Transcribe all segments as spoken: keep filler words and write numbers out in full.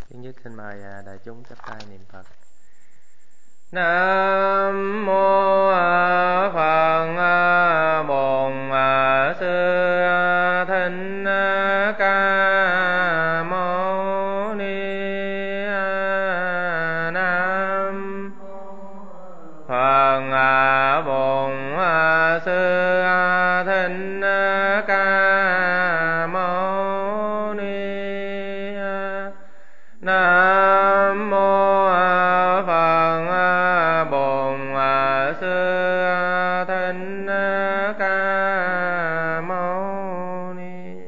Thứ nhất xin mời đại chúng chắp tay niệm Phật. Nam mô Phật Bổn Sư Thích Ca Mâu Ni. Nam Phật Bổn Sư Thích Ca Mâu Ni. Nam mô Phật Bổn Sư Thích Ca Mâu Ni.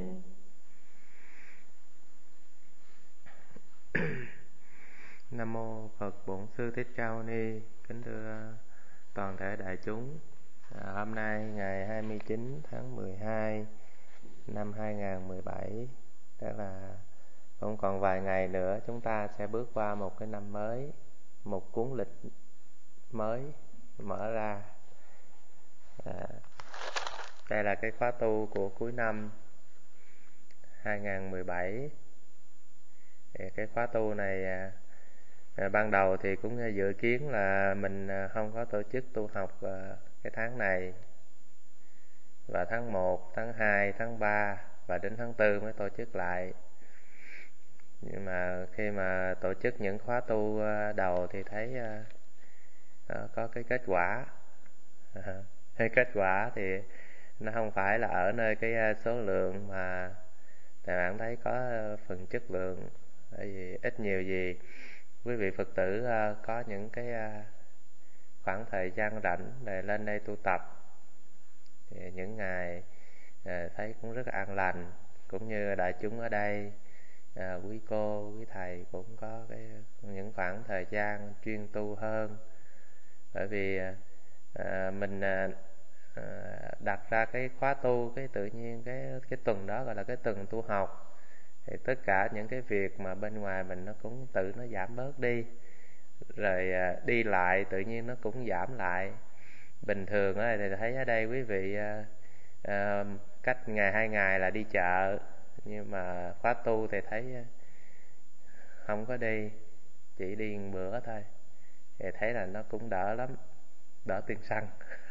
Nam mô Phật Bổn Sư Thích Ca Mâu Ni. Kính thưa toàn thể đại chúng, à, hôm nay ngày hai mươi chín tháng mười hai năm hai nghìn không trăm mười bảy, tức là cũng còn vài ngày nữa chúng ta sẽ bước qua một cái năm mới, một cuốn lịch mới mở ra. À, đây là cái khóa tu của cuối năm hai nghìn không trăm mười bảy. Thì cái khóa tu này à, à, ban đầu thì cũng dự kiến là mình không có tổ chức tu học à, cái tháng này, và tháng một, tháng hai, tháng ba và đến tháng tư mới tổ chức lại. Nhưng mà khi mà tổ chức những khóa tu đầu thì thấy uh, có cái kết quả. Cái kết quả thì nó không phải là ở nơi cái số lượng, mà thầy bạn thấy có phần chất lượng. Bởi vì ít nhiều gì quý vị Phật tử uh, có những cái uh, khoảng thời gian rảnh để lên đây tu tập. Thì những ngày uh, thấy cũng rất an lành, cũng như đại chúng ở đây. À, quý cô, quý thầy cũng có cái những khoảng thời gian chuyên tu hơn. Bởi vì à, mình à, đặt ra cái khóa tu, cái tự nhiên cái cái tuần đó gọi là cái tuần tu học. Thì tất cả những cái việc mà bên ngoài mình nó cũng tự nó giảm bớt đi. Rồi à, đi lại tự nhiên nó cũng giảm lại. Bình thường á, thì thấy ở đây quý vị à, à, cách ngày hai ngày là đi chợ. Nhưng mà khóa tu thì thấy không có đi, chỉ đi một bữa thôi, thì thấy là nó cũng đỡ lắm, đỡ tiền xăng.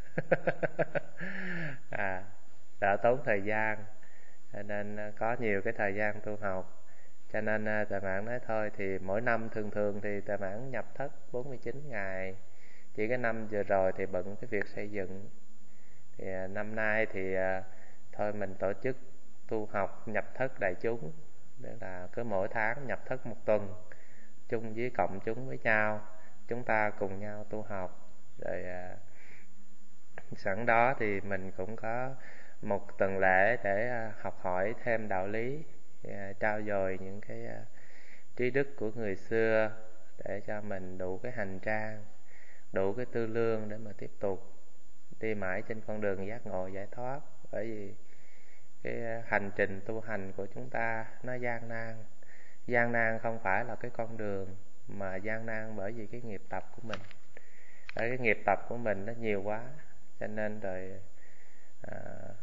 à, đỡ tốn thời gian, cho nên có nhiều cái thời gian tu học. Cho nên Tà Mãn nói thôi thì mỗi năm thường thường thì Tà Mãn nhập thất bốn mươi chín ngày. Chỉ cái năm vừa rồi thì bận cái việc xây dựng. Thì năm nay thì thôi mình tổ chức tu học nhập thất đại chúng, đó là cứ mỗi tháng nhập thất một tuần, chung với cộng chúng với nhau, chúng ta cùng nhau tu học. Rồi à, sẵn đó thì mình cũng có một tuần lễ để à, học hỏi thêm đạo lý, à, trao dồi những cái à, trí đức của người xưa, để cho mình đủ cái hành trang, đủ cái tư lương để mà tiếp tục đi mãi trên con đường giác ngộ giải thoát. Bởi vì cái hành trình tu hành của chúng ta nó gian nan. Gian nan không phải là cái con đường, mà gian nan bởi vì cái nghiệp tập của mình. Ở cái nghiệp tập của mình nó nhiều quá, cho nên rồi à,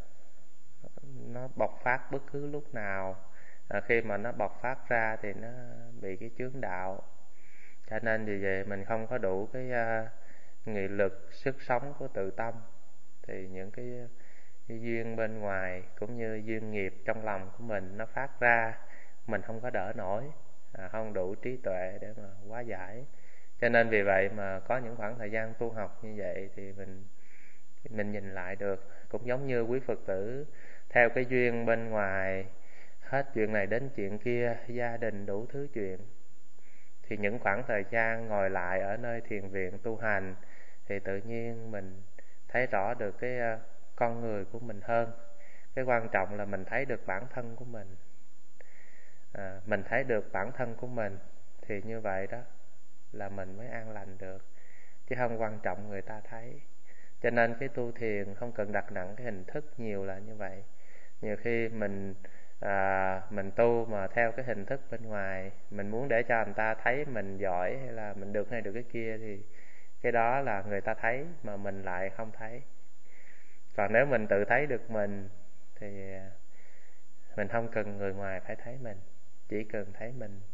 nó bộc phát bất cứ lúc nào. à, Khi mà nó bộc phát ra thì nó bị cái chướng đạo. Cho nên vì vậy mình không có đủ cái uh, nghị lực, sức sống của tự tâm. Thì những cái cái duyên bên ngoài cũng như duyên nghiệp trong lòng của mình nó phát ra, mình không có đỡ nổi, à, không đủ trí tuệ để mà hóa giải. Cho nên vì vậy mà có những khoảng thời gian tu học như vậy thì mình mình nhìn lại được. Cũng giống như quý Phật tử theo cái duyên bên ngoài, hết chuyện này đến chuyện kia, gia đình đủ thứ chuyện, thì những khoảng thời gian ngồi lại ở nơi thiền viện tu hành thì tự nhiên mình thấy rõ được cái con người của mình hơn. Cái quan trọng là mình thấy được bản thân của mình. à, Mình thấy được bản thân của mình thì như vậy đó là mình mới an lành được, chứ không quan trọng người ta thấy. Cho nên cái tu thiền không cần đặt nặng cái hình thức nhiều là như vậy. Nhiều khi mình à, mình tu mà theo cái hình thức bên ngoài, mình muốn để cho người ta thấy mình giỏi hay là mình được hay được cái kia, thì cái đó là người ta thấy mà mình lại không thấy. Còn nếu mình tự thấy được mình thì mình không cần người ngoài phải thấy mình, chỉ cần thấy mình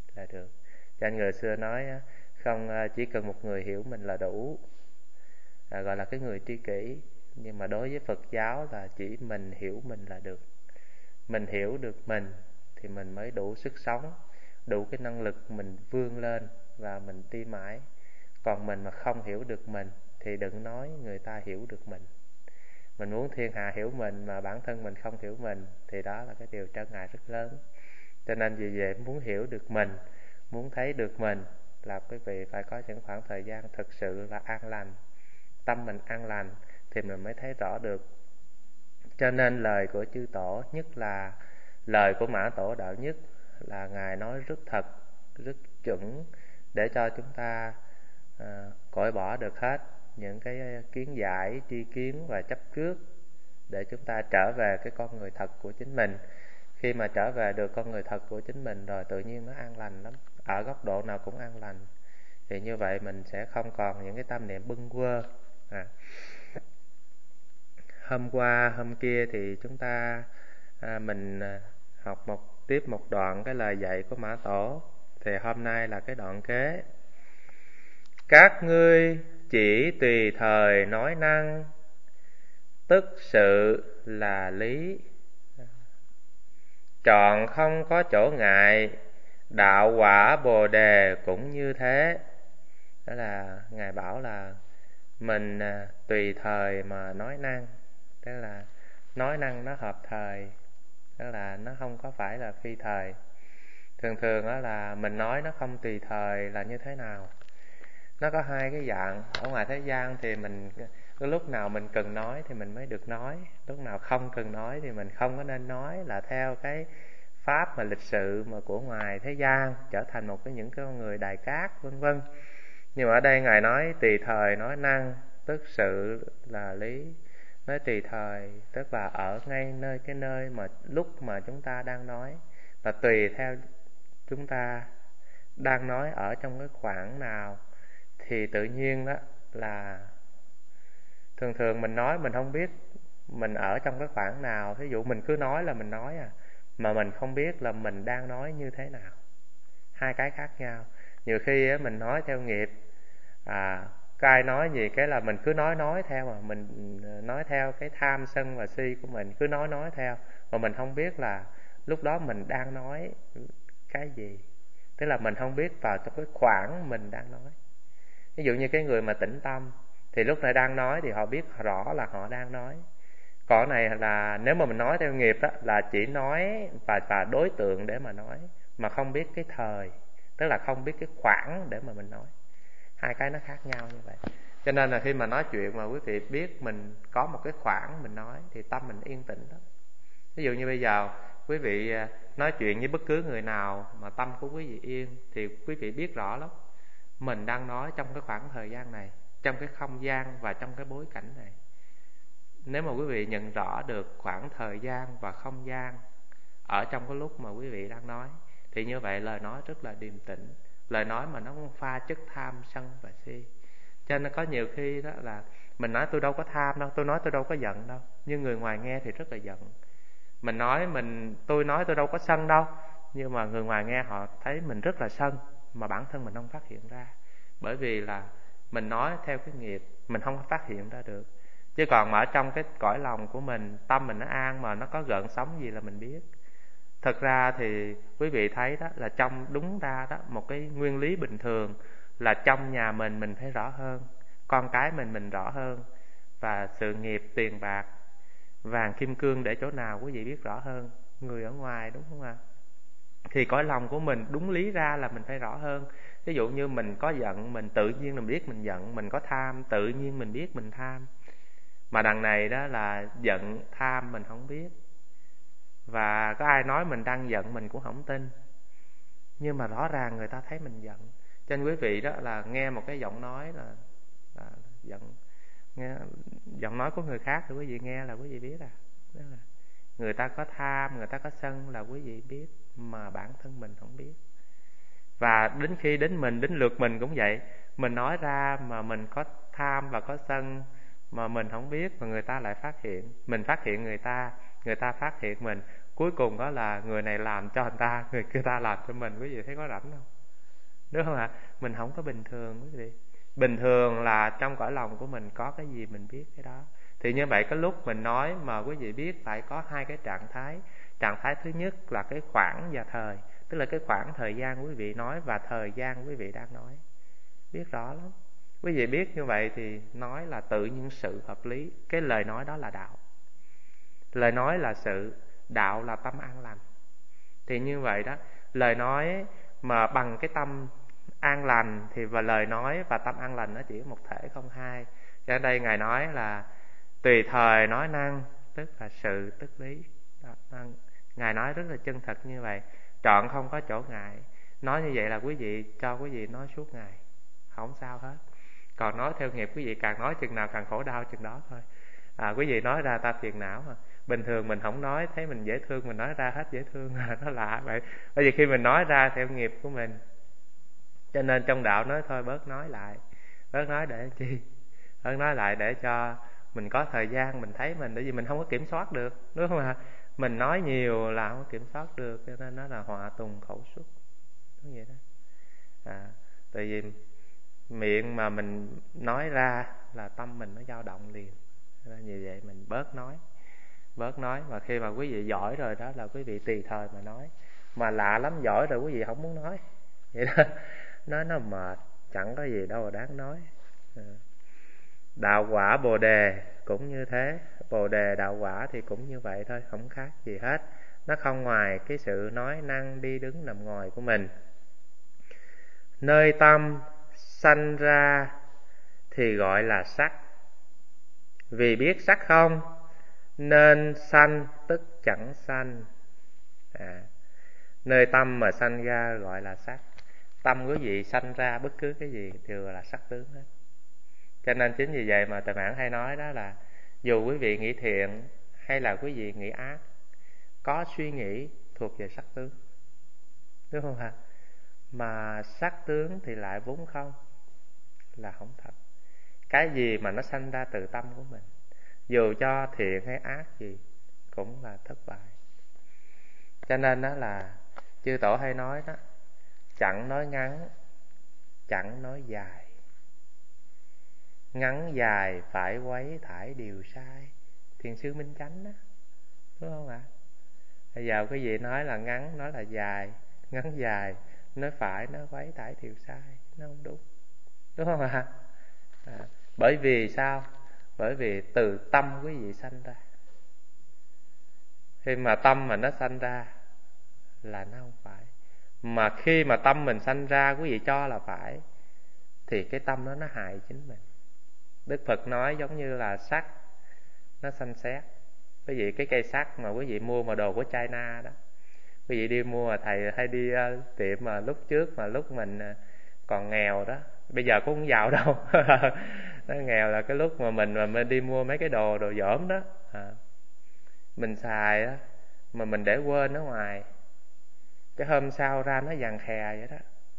là được. Cho anh người xưa nói không, chỉ cần một người hiểu mình là đủ, à, gọi là cái người tri kỷ. Nhưng mà đối với Phật giáo là chỉ mình hiểu mình là được. Mình hiểu được mình thì mình mới đủ sức sống, đủ cái năng lực mình vươn lên và mình đi mãi. Còn mình mà không hiểu được mình thì đừng nói người ta hiểu được mình. Mình muốn thiên hạ hiểu mình mà bản thân mình không hiểu mình thì đó là cái điều trở ngại rất lớn. Cho nên vì vậy muốn hiểu được mình, muốn thấy được mình là quý vị phải có những khoảng thời gian thực sự là an lành. Tâm mình an lành thì mình mới thấy rõ được. Cho nên lời của chư tổ, nhất là lời của Mã Tổ Đạo Nhất, là Ngài nói rất thật, rất chuẩn, để cho chúng ta à, cởi bỏ được hết những cái kiến giải, tri kiến và chấp trước, để chúng ta trở về cái con người thật của chính mình. Khi mà trở về được con người thật của chính mình rồi, tự nhiên nó an lành lắm, ở góc độ nào cũng an lành. Thì như vậy mình sẽ không còn những cái tâm niệm bâng quơ. à. Hôm qua, hôm kia thì chúng ta à, mình học một tiếp một đoạn cái lời dạy của Mã Tổ. Thì hôm nay là cái đoạn kế. Các ngươi chỉ tùy thời nói năng, tức sự là lý. Trọn không có chỗ ngại, đạo quả Bồ Đề cũng như thế. Đó là Ngài bảo là mình à, tùy thời mà nói năng. Tức là nói năng nó hợp thời, tức là nó không có phải là phi thời. Thường thường đó là mình nói nó không tùy thời là như thế nào? Nó có hai cái dạng. Ở ngoài thế gian thì mình cái lúc nào mình cần nói thì mình mới được nói, lúc nào không cần nói thì mình không có nên nói, là theo cái pháp mà lịch sự mà của ngoài thế gian, trở thành một cái những cái con người đài cát vân vân. Nhưng mà ở đây Ngài nói tùy thời nói năng, tức sự là lý. Nói tùy thời tức là ở ngay nơi cái nơi mà lúc mà chúng ta đang nói, và tùy theo chúng ta đang nói ở trong cái khoảng nào. Thì tự nhiên đó là thường thường mình nói mình không biết mình ở trong cái khoảng nào. Ví dụ mình cứ nói là mình nói à, mà mình không biết là mình đang nói như thế nào. Hai cái khác nhau. Nhiều khi á, mình nói theo nghiệp, à, cái ai nói gì cái là mình cứ nói nói theo, mà mình nói theo cái tham sân và si của mình, cứ nói nói theo, mà mình không biết là lúc đó mình đang nói cái gì. Tức là mình không biết vào trong cái khoảng mình đang nói. Ví dụ như cái người mà tĩnh tâm thì lúc này đang nói thì họ biết rõ là họ đang nói. Còn này là nếu mà mình nói theo nghiệp đó, là chỉ nói và, và đối tượng để mà nói, mà không biết cái thời, tức là không biết cái khoảng để mà mình nói. Hai cái nó khác nhau như vậy. Cho nên là khi mà nói chuyện mà quý vị biết mình có một cái khoảng mình nói thì tâm mình yên tĩnh đó. Ví dụ như bây giờ quý vị nói chuyện với bất cứ người nào mà tâm của quý vị yên thì quý vị biết rõ lắm mình đang nói trong cái khoảng thời gian này, trong cái không gian và trong cái bối cảnh này. Nếu mà quý vị nhận rõ được khoảng thời gian và không gian ở trong cái lúc mà quý vị đang nói, thì như vậy lời nói rất là điềm tĩnh, lời nói mà nó không pha chất tham sân và si. Cho nên có nhiều khi đó là mình nói tôi đâu có tham đâu, tôi nói tôi đâu có giận đâu, nhưng người ngoài nghe thì rất là giận. Mình nói mình tôi nói tôi đâu có sân đâu, nhưng mà người ngoài nghe họ thấy mình rất là sân, mà bản thân mình không phát hiện ra. Bởi vì là mình nói theo cái nghiệp, mình không phát hiện ra được. Chứ còn mà ở trong cái cõi lòng của mình, tâm mình nó an mà nó có gợn sóng gì là mình biết. Thật ra thì quý vị thấy đó là trong đúng ra đó, một cái nguyên lý bình thường là trong nhà mình mình thấy rõ hơn, con cái mình mình rõ hơn, và sự nghiệp, tiền bạc, vàng kim cương để chỗ nào quý vị biết rõ hơn người ở ngoài, đúng không ạ? Thì cõi lòng của mình đúng lý ra là mình phải rõ hơn. Ví dụ như mình có giận, mình tự nhiên mình biết mình giận. Mình có tham, tự nhiên mình biết mình tham. Mà đằng này đó là giận, tham mình không biết. Và có ai nói mình đang giận mình cũng không tin. Nhưng mà rõ ràng người ta thấy mình giận. Cho nên quý vị đó là nghe một cái giọng nói là, là giận, nghe giọng nói của người khác thì quý vị nghe là quý vị biết à. Đó là người ta có tham, người ta có sân là quý vị biết, mà bản thân mình không biết. Và đến khi đến mình, đến lượt mình cũng vậy. Mình nói ra mà mình có tham và có sân mà mình không biết, mà người ta lại phát hiện. Mình phát hiện người ta, người ta phát hiện mình. cuối cùng đó là người này làm cho người ta, người kia ta làm cho mình. Quý vị thấy có rảnh không? Đúng không ạ? Mình không có bình thường quý vị. Bình thường là trong cõi lòng của mình có cái gì mình biết cái đó. Thì như vậy cái lúc mình nói mà quý vị biết phải có hai cái trạng thái. Trạng thái thứ nhất là cái khoảng và thời, tức là cái khoảng thời gian quý vị nói và thời gian quý vị đang nói. Biết rõ lắm. Quý vị biết như vậy thì nói là tự nhiên sự hợp lý. Cái lời nói đó là đạo. Lời nói là sự, đạo là tâm an lành. Thì như vậy đó, lời nói mà bằng cái tâm an lành thì và lời nói và tâm an lành nó chỉ một thể không hai. Cho nên đây Ngài nói là tùy thời nói năng, tức là sự tức lý đó. Ngài nói rất là chân thật như vậy, trọn không có chỗ ngại. Nói như vậy là quý vị cho quý vị nói suốt ngày, không sao hết. Còn nói theo nghiệp quý vị càng nói chừng nào càng khổ đau chừng đó thôi. À, quý vị nói ra ta phiền não mà. Bình thường mình không nói, thấy mình dễ thương, mình nói ra hết dễ thương. Nó lạ vậy. Bởi vì khi mình nói ra theo nghiệp của mình, cho nên trong đạo nói thôi bớt nói lại. Bớt nói để chi? Bớt nói lại để cho mình có thời gian mình thấy mình. Bởi vì mình không có kiểm soát được, đúng không ạ? Mình nói nhiều là không có kiểm soát được, cho nên nó là họa tùng khẩu xuất. Đúng vậy đó. À, tại vì miệng mà mình nói ra là tâm mình nó dao động liền. Nên như vậy mình bớt nói. Bớt nói. Mà khi mà quý vị giỏi rồi đó là quý vị tùy thời mà nói. Mà lạ lắm, giỏi rồi quý vị không muốn nói. Vậy đó. Nói nó mệt, chẳng có gì đâu mà đáng nói. Đạo quả Bồ Đề cũng như thế. Bồ Đề đạo quả thì cũng như vậy thôi, không khác gì hết. Nó không ngoài cái sự nói năng đi đứng nằm ngồi của mình. Nơi tâm sanh ra thì gọi là sắc. Vì biết sắc không nên sanh tức chẳng sanh. À, nơi tâm mà sanh ra gọi là sắc. Tâm quý vị sanh ra bất cứ cái gì đều là sắc tướng hết. Cho nên chính vì vậy mà Tề Mãn hay nói đó là dù quý vị nghĩ thiện hay là quý vị nghĩ ác, có suy nghĩ thuộc về sắc tướng, đúng không hả? Mà sắc tướng thì lại vốn không, là không thật. Cái gì mà nó sanh ra từ tâm của mình, dù cho thiện hay ác gì cũng là thất bại. Cho nên đó là chư tổ hay nói đó, chẳng nói ngắn, chẳng nói dài. Ngắn dài phải quấy thải điều sai. Thiền sư Minh Chánh đó, đúng không ạ? Bây giờ cái gì nói là ngắn, nói là dài. Ngắn dài, nói phải, nói quấy thải điều sai. Nó không đúng, đúng không ạ? À, bởi vì sao? Bởi vì từ tâm quý vị sanh ra. Khi mà tâm mà nó sanh ra là nó không phải. Mà khi mà tâm mình sanh ra quý vị cho là phải, thì cái tâm đó nó hại chính mình. Đức Phật nói giống như là sắt nó xanh xét. Quý vị cái cây sắt mà quý vị mua mà đồ của China đó, quý vị đi mua mà thầy hay đi uh, tiệm mà lúc trước mà lúc mình uh, còn nghèo đó, bây giờ cũng không giàu đâu. Nó nghèo là cái lúc mà mình mà mình đi mua mấy cái đồ đồ dởm đó, à, mình xài á mà mình để quên ở ngoài, cái hôm sau ra nó vàng khè vậy đó,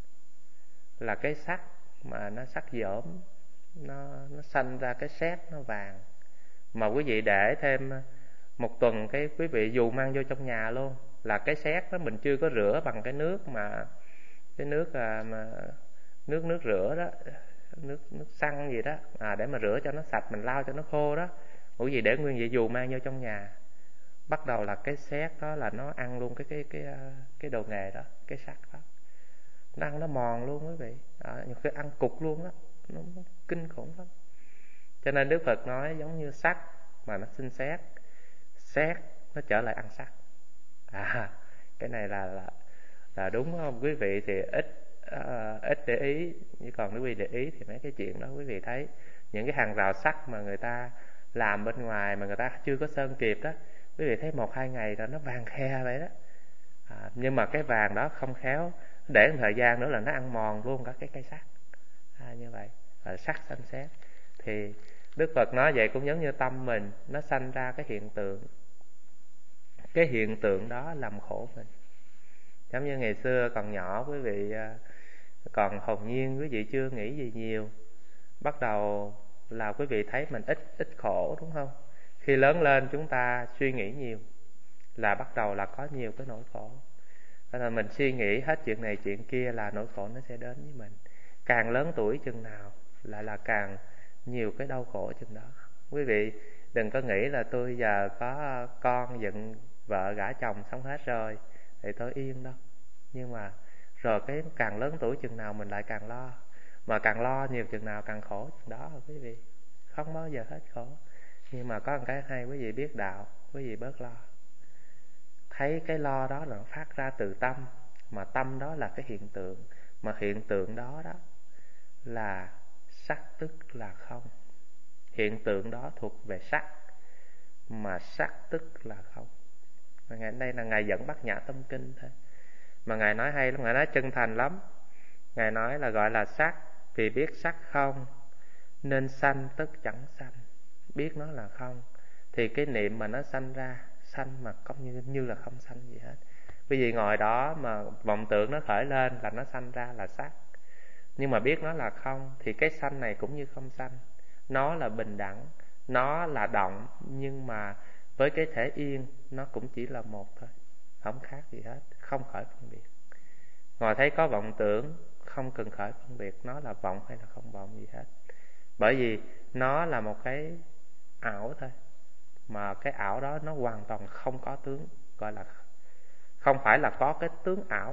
là cái sắt mà nó sắt dởm, nó nó xanh ra cái sét nó vàng. Mà quý vị để thêm một tuần cái quý vị dù mang vô trong nhà luôn, là cái sét đó mình chưa có rửa bằng cái nước mà cái nước à, mà nước nước rửa đó, nước nước xăng gì đó, à, để mà rửa cho nó sạch, mình lau cho nó khô đó. Quý vị để nguyên vậy dù mang vô trong nhà, bắt đầu là cái sét đó là nó ăn luôn cái cái cái cái đồ nghề đó, cái sắt đó, nó ăn nó mòn luôn quý vị, à, nhiều khi ăn cục luôn đó, nó, nó kinh khủng lắm. Cho nên Đức Phật nói giống như sắt mà nó sinh sét, sét nó trở lại ăn sắt. À, cái này là là là đúng không quý vị? Thì ít uh, ít để ý, nhưng còn quý vị để ý thì mấy cái chuyện đó quý vị thấy những cái hàng rào sắt mà người ta làm bên ngoài mà người ta chưa có sơn kịp đó, quý vị thấy một hai ngày rồi nó vàng khe vậy đó. À, nhưng mà cái vàng đó không khéo để một thời gian nữa là nó ăn mòn luôn cả cái cây sắt. À, như vậy là sắt xanh xét. Thì Đức Phật nói vậy cũng giống như tâm mình nó sanh ra cái hiện tượng, cái hiện tượng đó làm khổ mình. Giống như ngày xưa còn nhỏ quý vị còn hồn nhiên, quý vị chưa nghĩ gì nhiều, bắt đầu là quý vị thấy mình ít ít khổ, đúng không? Khi lớn lên chúng ta suy nghĩ nhiều, là bắt đầu là có nhiều cái nỗi khổ. Nên là mình suy nghĩ hết chuyện này chuyện kia là nỗi khổ nó sẽ đến với mình. Càng lớn tuổi chừng nào lại là càng nhiều cái đau khổ chừng đó. Quý vị đừng có nghĩ là tôi giờ có con dựng vợ gả chồng xong hết rồi thì tôi yên đâu. Nhưng mà rồi cái càng lớn tuổi chừng nào mình lại càng lo. Mà càng lo nhiều chừng nào càng khổ chừng đó quý vị. Không bao giờ hết khổ. Nhưng mà có một cái hay, quý vị biết đạo, quý vị bớt lo. Thấy cái lo đó là nó phát ra từ tâm. Mà tâm đó là cái hiện tượng. Mà hiện tượng đó đó là sắc tức là không. Hiện tượng đó thuộc về sắc. Mà sắc tức là không. Và ngày đây là Ngài dẫn Bát Nhã Tâm Kinh thôi. Mà Ngài nói hay lắm, Ngài nói chân thành lắm. Ngài nói là gọi là sắc, vì biết sắc không nên sanh tức chẳng sanh. Biết nó là không thì cái niệm mà nó sanh ra, sanh mà có như, như là không sanh gì hết. Bởi vì ngồi đó mà vọng tưởng nó khởi lên là nó sanh ra là sắc. Nhưng mà biết nó là không thì cái sanh này cũng như không sanh. Nó là bình đẳng, nó là động, nhưng mà với cái thể yên nó cũng chỉ là một thôi, không khác gì hết, không khởi phân biệt. Ngồi thấy có vọng tưởng, không cần khởi phân biệt nó là vọng hay là không vọng gì hết. Bởi vì nó là một cái ảo thôi. Mà cái ảo đó nó hoàn toàn không có tướng, gọi là không phải là có cái tướng ảo.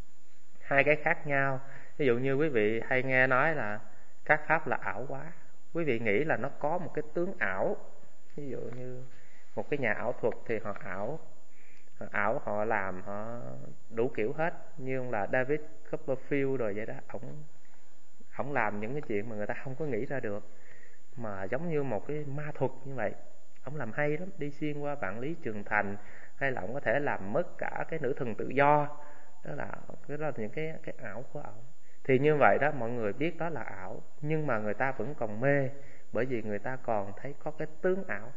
Hai cái khác nhau. Ví dụ như quý vị hay nghe nói là các pháp là ảo quá. Quý vị nghĩ là nó có một cái tướng ảo. Ví dụ như một cái nhà ảo thuật thì họ ảo họ ảo họ làm họ đủ kiểu hết. Như là David Copperfield rồi vậy đó. Ổng ổng làm những cái chuyện mà người ta không có nghĩ ra được, mà giống như một cái ma thuật như vậy. Ổng làm hay lắm, đi xuyên qua vạn lý trường thành, hay là ổng có thể làm mất cả cái nữ thần tự do. Đó là, đó là những cái, cái ảo của ổng. Thì như vậy đó, mọi người biết đó là ảo, nhưng mà người ta vẫn còn mê, bởi vì người ta còn thấy có cái tướng ảo.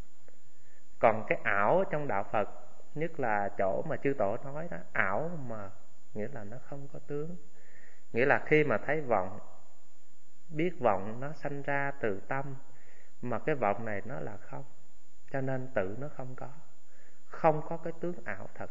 Còn cái ảo trong đạo Phật, nhất là chỗ mà chư tổ nói đó, ảo mà nghĩa là nó không có tướng. Nghĩa là khi mà thấy vọng, biết vọng nó sanh ra từ tâm, mà cái vọng này nó là không, cho nên tự nó không có. Không có cái tướng ảo thật.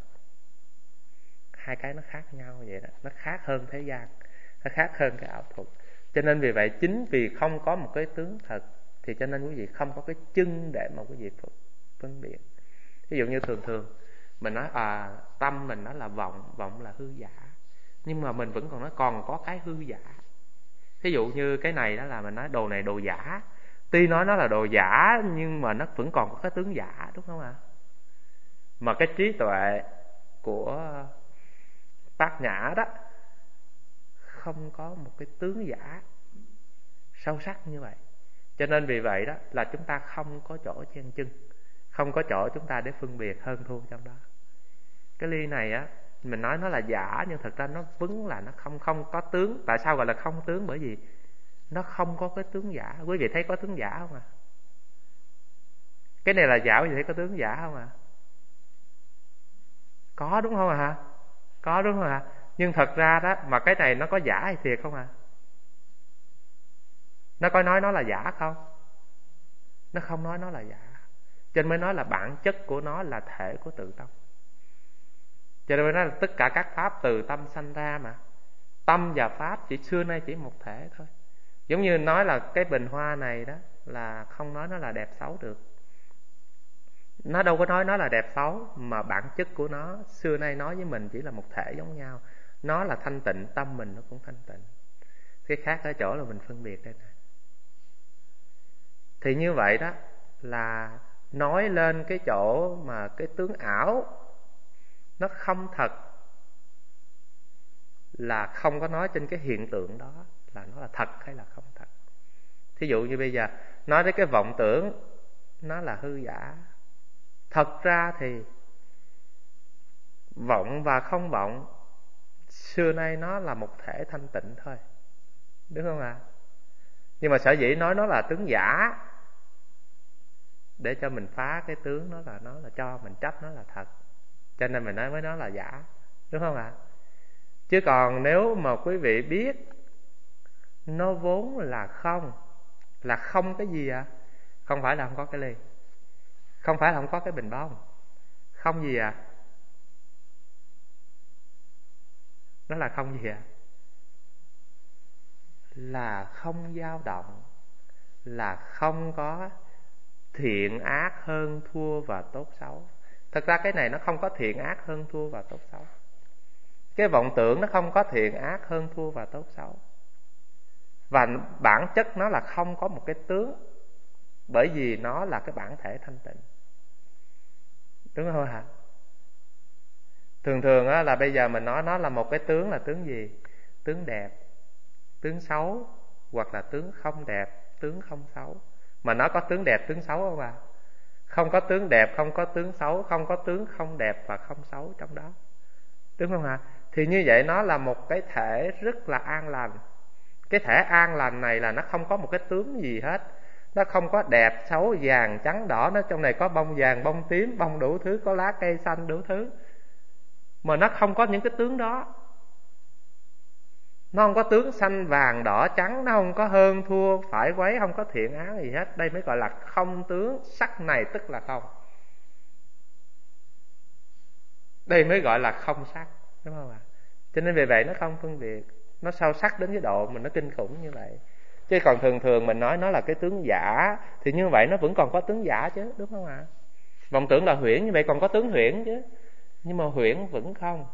Hai cái nó khác nhau vậy đó. Nó khác hơn thế gian, nó khác hơn cái ảo thuật. Cho nên vì vậy, chính vì không có một cái tướng thật, thì cho nên quý vị không có cái chân để mà quý vị phân biệt. Ví dụ như thường thường mình nói à, tâm mình nó là vọng, vọng là hư giả, nhưng mà mình vẫn còn nói còn có cái hư giả. Ví dụ như cái này đó là mình nói đồ này đồ giả. Tuy nói nó là đồ giả nhưng mà nó vẫn còn có cái tướng giả, đúng không ạ? Mà cái trí tuệ của Bát Nhã đó không có một cái tướng giả sâu sắc như vậy. Cho nên vì vậy đó là chúng ta không có chỗ chen chân, không có chỗ chúng ta để phân biệt hơn thua trong đó. Cái ly này á, mình nói nó là giả nhưng thật ra nó vẫn là nó không không có tướng. Tại sao gọi là không tướng? Bởi vì nó không có cái tướng giả. Quý vị thấy có tướng giả không ạ? À? Cái này là giả, quý vị thấy có tướng giả không ạ? À? Có đúng không ạ? À? Có đúng không ạ? À? Nhưng thật ra đó, mà cái này nó có giả hay thiệt không ạ? À? Nó có nói nó là giả không? Nó không nói nó là giả. Cho nên mới nói là bản chất của nó là thể của tự tâm. Cho nên mới nói là tất cả các pháp từ tâm sanh ra mà. Tâm và pháp chỉ xưa nay chỉ một thể thôi. Giống như nói là cái bình hoa này đó, là không nói nó là đẹp xấu được. Nó đâu có nói nó là đẹp xấu, mà bản chất của nó xưa nay nói với mình chỉ là một thể giống nhau. Nó là thanh tịnh, tâm mình nó cũng thanh tịnh. Cái khác ở chỗ là mình phân biệt đây nè. Thì như vậy đó là nói lên cái chỗ mà cái tướng ảo nó không thật, là không có nói trên cái hiện tượng đó là nó là thật hay là không thật. Thí dụ như bây giờ nói đến cái vọng tưởng nó là hư giả. Thật ra thì vọng và không vọng xưa nay nó là một thể thanh tịnh thôi, đúng không ạ? À? Nhưng mà sở dĩ nói nó là tướng giả để cho mình phá cái tướng nó, là nó là cho mình chấp nó là thật, cho nên mình nói với nó là giả, đúng không ạ? À? Chứ còn nếu mà quý vị biết nó vốn là không, là không cái gì ạ? À? Không phải là không có cái ly, không phải là không có cái bình bông, Không gì à? Nó là không gì à? Là không dao động, là không có thiện ác hơn thua và tốt xấu. Thật ra cái này nó không có thiện ác hơn thua và tốt xấu. Cái vọng tưởng nó không có thiện ác hơn thua và tốt xấu. Và bản chất nó là không có một cái tướng, bởi vì nó là cái bản thể thanh tịnh. Đúng không hả? Thường thường á, là bây giờ mình nói nó là một cái tướng, là tướng gì? Tướng đẹp, tướng xấu, hoặc là tướng không đẹp, tướng không xấu. Mà nó có tướng đẹp, tướng xấu không à? Không có tướng đẹp, không có tướng xấu, không có tướng không đẹp và không xấu trong đó. Đúng không ạ? Thì như vậy nó là một cái thể rất là an lành. Cái thể an lành này là nó không có một cái tướng gì hết. Nó không có đẹp, xấu, vàng, trắng, đỏ. Nó trong này có bông vàng, bông tím, bông đủ thứ, có lá cây xanh đủ thứ. Mà nó không có những cái tướng đó. Nó không có tướng xanh, vàng, đỏ, trắng. Nó không có hơn, thua, phải, quấy, không có thiện ác gì hết. Đây mới gọi là không tướng. Sắc này tức là không. Đây mới gọi là không sắc. Đúng không ạ? Cho nên về vậy nó không phân biệt. Nó sâu sắc đến cái độ mà nó kinh khủng như vậy. Chứ còn thường thường mình nói nó là cái tướng giả, thì như vậy nó vẫn còn có tướng giả chứ. Đúng không ạ? Vọng tưởng là huyễn, như vậy còn có tướng huyễn chứ. Nhưng mà huyễn vẫn không.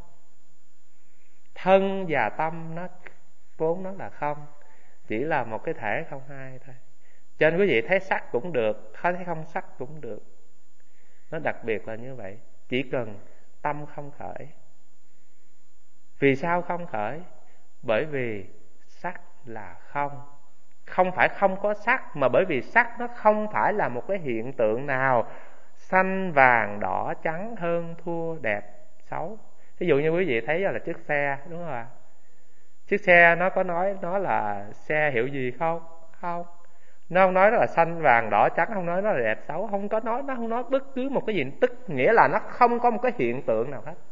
Thân và tâm nó vốn nó là không, chỉ là một cái thể không hai thôi. Cho nên quý vị thấy sắc cũng được, thấy không sắc cũng được. Nó đặc biệt là như vậy. Chỉ cần tâm không khởi. Vì sao không khởi? Bởi vì sắc là không. Không phải không có sắc, mà bởi vì sắc nó không phải là một cái hiện tượng nào xanh, vàng, đỏ, trắng, hơn, thua, đẹp, xấu. Ví dụ như quý vị thấy là chiếc xe, đúng không ạ? Chiếc xe nó có nói nó là xe hiệu gì không? Không. Nó không nói nó là xanh, vàng, đỏ, trắng, không nói nó là đẹp, xấu. Không có nói, nó không nói bất cứ một cái gì. Tức nghĩa là nó không có một cái hiện tượng nào hết.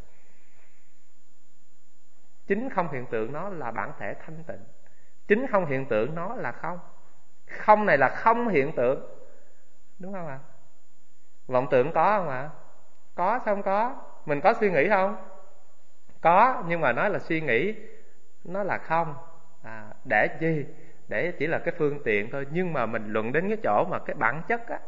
Chính không hiện tượng nó là bản thể thanh tịnh. Chính không hiện tượng nó là không. Không này là không hiện tượng. Đúng không ạ? Vọng tưởng có không ạ? Có sao không có? Mình có suy nghĩ không? Có, nhưng mà nói là suy nghĩ nó là không. À, để chi? Để chỉ là cái phương tiện thôi. Nhưng mà mình luận đến cái chỗ mà cái bản chất á,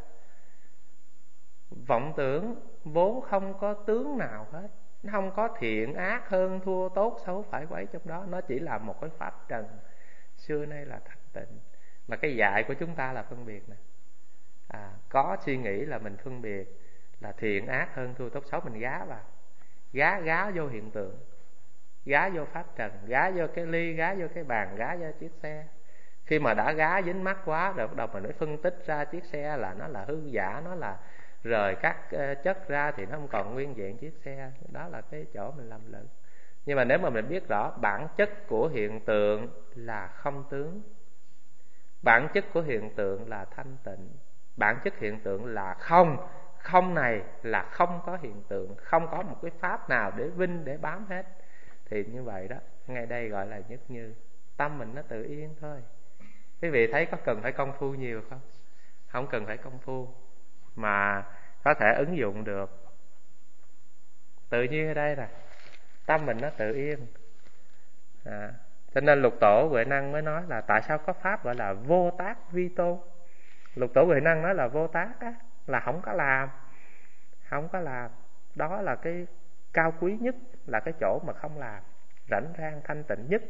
vọng tưởng vốn không có tướng nào hết. Nó không có thiện ác, hơn thua, tốt xấu, phải quấy trong đó. Nó chỉ là một cái pháp trần xưa nay là thanh tịnh. Mà cái dạy của chúng ta là phân biệt nè. À, có suy nghĩ là mình phân biệt là thiện ác, hơn thua, tốt xấu, mình gá vào. Gá gá vô hiện tượng, gá vô pháp trần, gá vô cái ly, gá vô cái bàn, gá vô chiếc xe. Khi mà đã gá dính mắt quá rồi bắt đầu mình mới phân tích ra chiếc xe là nó là hư giả, nó là rời các chất ra thì nó không còn nguyên vẹn chiếc xe. Đó là cái chỗ mình lầm lẫn. Nhưng mà nếu mà mình biết rõ bản chất của hiện tượng là không tướng, bản chất của hiện tượng là thanh tịnh, bản chất hiện tượng là không. Không này là không có hiện tượng, không có một cái pháp nào để vinh, để bám hết. Thì như vậy đó, ngay đây gọi là nhất như. Tâm mình nó tự yên thôi. Quý vị thấy có cần phải công phu nhiều không? Không cần phải công phu, mà có thể ứng dụng được. Tự nhiên ở đây nè, tâm mình nó tự yên. À, cho nên Lục Tổ Huệ Năng mới nói là tại sao có pháp gọi là vô tác vi tôn. Lục Tổ Huệ Năng nói là vô tác á, là không có làm. Không có làm. Đó là cái cao quý nhất, là cái chỗ mà không làm, rảnh rang thanh tịnh nhất.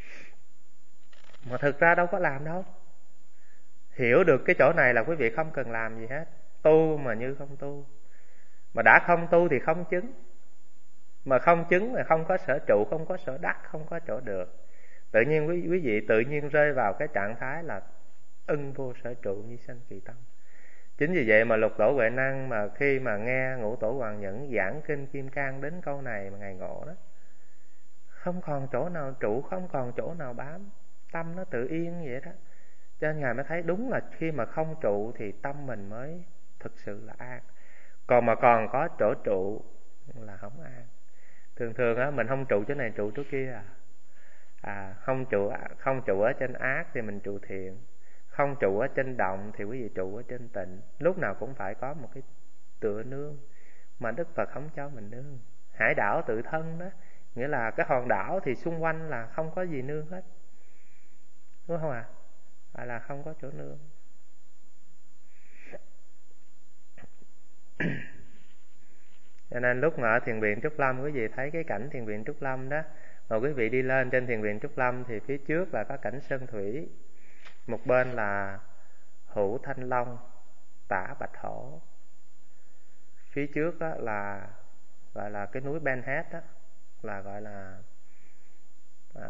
Mà thực ra đâu có làm đâu. Hiểu được cái chỗ này là quý vị không cần làm gì hết. Tu mà như không tu. Mà đã không tu thì không chứng. Mà không chứng là không có sở trụ, không có sở đắc, không có chỗ được. Tự nhiên quý, quý vị tự nhiên rơi vào cái trạng thái là ưng vô sở trụ như sanh kỳ tâm. Chính vì vậy mà Lục Tổ Huệ Năng mà khi mà nghe Ngũ Tổ Hoàng Nhẫn giảng kinh Kim Cang đến câu này mà Ngài ngộ đó, không còn chỗ nào trụ, không còn chỗ nào bám, tâm nó tự yên vậy đó. Cho nên Ngài mới thấy đúng là khi mà không trụ thì tâm mình mới thực sự là an. Còn mà còn có chỗ trụ là không an. Thường thường á, mình không trụ chỗ này trụ chỗ kia à. À, không trụ không trụ ở trên ác thì mình trụ thiện. Không trụ ở trên động thì quý vị trụ ở trên tịnh. Lúc nào cũng phải có một cái tựa nương, mà Đức Phật không cho mình nương. Hải đảo tự thân đó, nghĩa là cái hòn đảo thì xung quanh là không có gì nương hết, đúng không ạ? À? Là không có chỗ nương. Cho nên lúc mà ở thiền viện Trúc Lâm, quý vị thấy cái cảnh thiền viện Trúc Lâm đó, mà quý vị đi lên trên thiền viện Trúc Lâm thì phía trước là có cảnh sơn thủy, một bên là hữu thanh long, tả bạch hổ, phía trước đó là gọi là cái núi Ben Het đó, là gọi là à,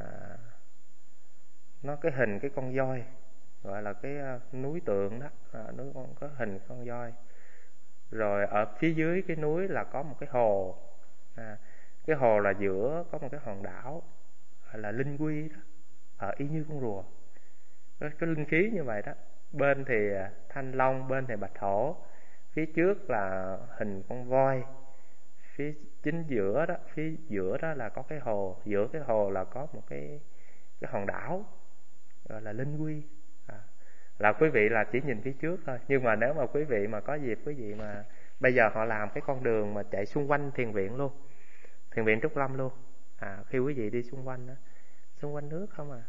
nó cái hình cái con voi, gọi là cái uh, núi tượng đó, à, núi con có hình con voi. Rồi ở phía dưới cái núi là có một cái hồ, à, cái hồ là giữa có một cái hòn đảo gọi là Linh Quy đó, ở y như con rùa, có cái linh khí như vậy đó. Bên thì thanh long, bên thì bạch hổ, phía trước là hình con voi, phía chính giữa đó, phía giữa đó là có cái hồ, giữa cái hồ là có một cái cái hòn đảo gọi là Linh Quy. À, là quý vị là chỉ nhìn phía trước thôi, nhưng mà nếu mà quý vị mà có dịp, quý vị mà bây giờ họ làm cái con đường mà chạy xung quanh thiền viện luôn, thiền viện Trúc Lâm luôn. À, khi quý vị đi xung quanh đó, xung quanh nước không à,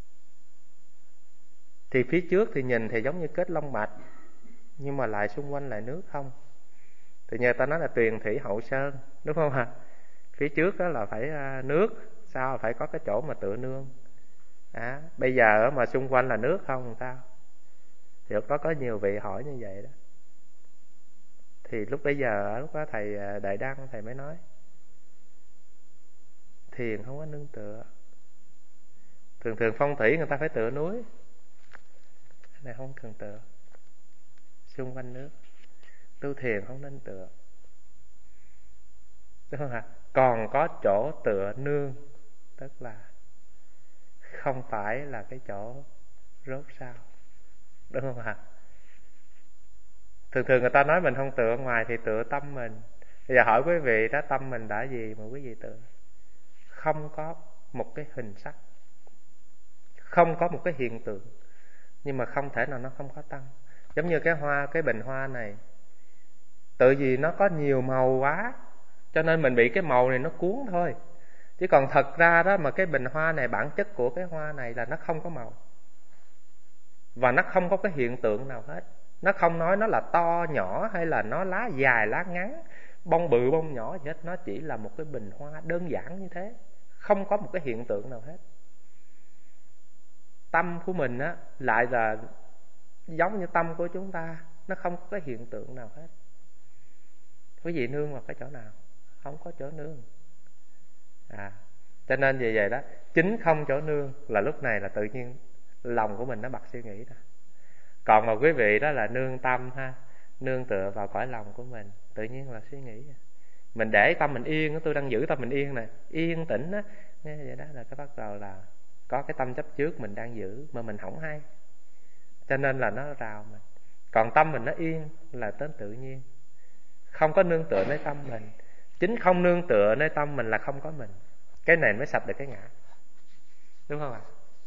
thì phía trước thì nhìn thì giống như kết long mạch, nhưng mà lại xung quanh lại nước không. Thì người ta nói là tuyền thủy hậu sơn, đúng không ạ? À? Phía trước đó là phải nước, sau phải có cái chỗ mà tựa nương. À, bây giờ mà xung quanh là nước không làm sao? Thì lúc đó có nhiều vị hỏi như vậy đó. Thì lúc bấy giờ, lúc đó thầy Đại Đăng thầy mới nói, thiền không có nương tựa. Thường thường phong thủy người ta phải tựa núi, cái này không cần tựa, xung quanh nước. Tu thiền không nên tựa, đúng không ạ? Còn có chỗ tựa nương, tức là không phải là cái chỗ rốt rau, đúng không ạ? Thường thường người ta nói mình không tựa ngoài thì tựa tâm mình. Bây giờ hỏi quý vị đó, tâm mình đã gì mà quý vị tựa? Không có một cái hình sắc, không có một cái hiện tượng, nhưng mà không thể nào nó không có tâm. Giống như cái hoa, cái bình hoa này, tự vì nó có nhiều màu quá, cho nên mình bị cái màu này nó cuốn thôi. Chứ còn thật ra đó, mà cái bình hoa này, bản chất của cái hoa này là nó không có màu, và nó không có cái hiện tượng nào hết. Nó không nói nó là to nhỏ, hay là nó lá dài lá ngắn, bông bự bông nhỏ gì hết. Nó chỉ là một cái bình hoa đơn giản như thế, không có một cái hiện tượng nào hết. Tâm của mình á lại là giống như tâm của chúng ta, nó không có cái hiện tượng nào hết. Quý vị nương vào cái chỗ nào? Không có chỗ nương. À, cho nên vì vậy đó, chính không chỗ nương là lúc này là tự nhiên lòng của mình nó bật suy nghĩ đó. Còn mà quý vị đó là nương tâm ha, nương tựa vào cõi lòng của mình, tự nhiên là suy nghĩ. Mình để tâm mình yên, tôi đang giữ tâm mình yên nè, yên tĩnh á, nghe vậy đó là cái bắt đầu là có cái tâm chấp trước mình đang giữ mà mình không hay, cho nên là nó rào mình. Còn tâm mình nó yên là đến tự nhiên, không có nương tựa nơi tâm mình. Chính không nương tựa nơi tâm mình là không có mình. Cái này mới sạch được cái ngã, đúng không ạ?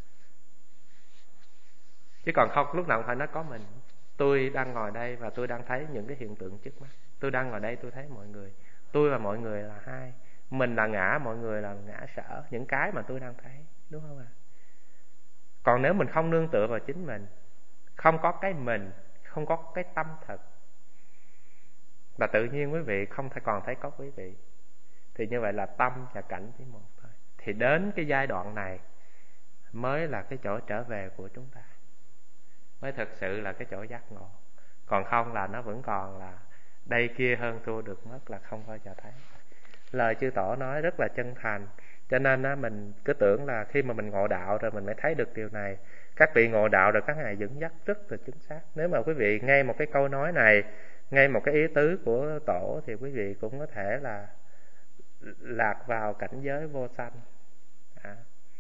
Chứ còn không, lúc nào cũng phải nói có mình. Tôi đang ngồi đây và tôi đang thấy những cái hiện tượng trước mắt. Tôi đang ngồi đây tôi thấy mọi người, tôi và mọi người là hai. Mình là ngã, mọi người là ngã sở, những cái mà tôi đang thấy, đúng không ạ? Còn nếu mình không nương tựa vào chính mình, không có cái mình, không có cái tâm thật, và tự nhiên quý vị không thể còn thấy có quý vị, thì như vậy là tâm và cảnh chỉ một thôi. Thì đến cái giai đoạn này mới là cái chỗ trở về của chúng ta, mới thực sự là cái chỗ giác ngộ. Còn không là nó vẫn còn là đây kia hơn thua được mất, là không bao giờ thấy. Lời chư tổ nói rất là chân thành, cho nên á, mình cứ tưởng là khi mà mình ngộ đạo rồi mình mới thấy được điều này. Các vị ngộ đạo rồi các ngài dẫn dắt rất là chính xác. Nếu mà quý vị nghe một cái câu nói này, nghe một cái ý tứ của tổ, thì quý vị cũng có thể là lạc vào cảnh giới vô sanh. À,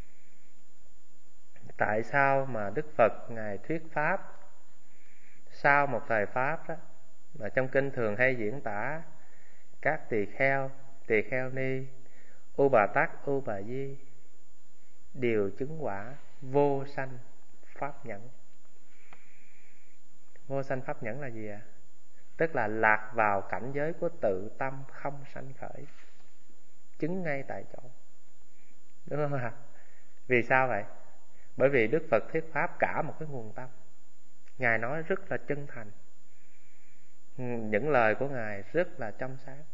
tại sao mà Đức Phật ngài thuyết pháp sau một thời pháp đó, mà trong kinh thường hay diễn tả các tỳ kheo, tỳ kheo ni, U Bà Tát, U Bà Di đều chứng quả vô sanh pháp nhẫn. Vô sanh pháp nhẫn là gì ạ? À? tức là lạc vào cảnh giới của tự tâm không sanh khởi, chứng ngay tại chỗ. Đúng không ạ? Vì sao vậy? Bởi vì Đức Phật thuyết pháp cả một cái nguồn tâm. Ngài nói rất là chân thành, những lời của Ngài rất là trong sáng,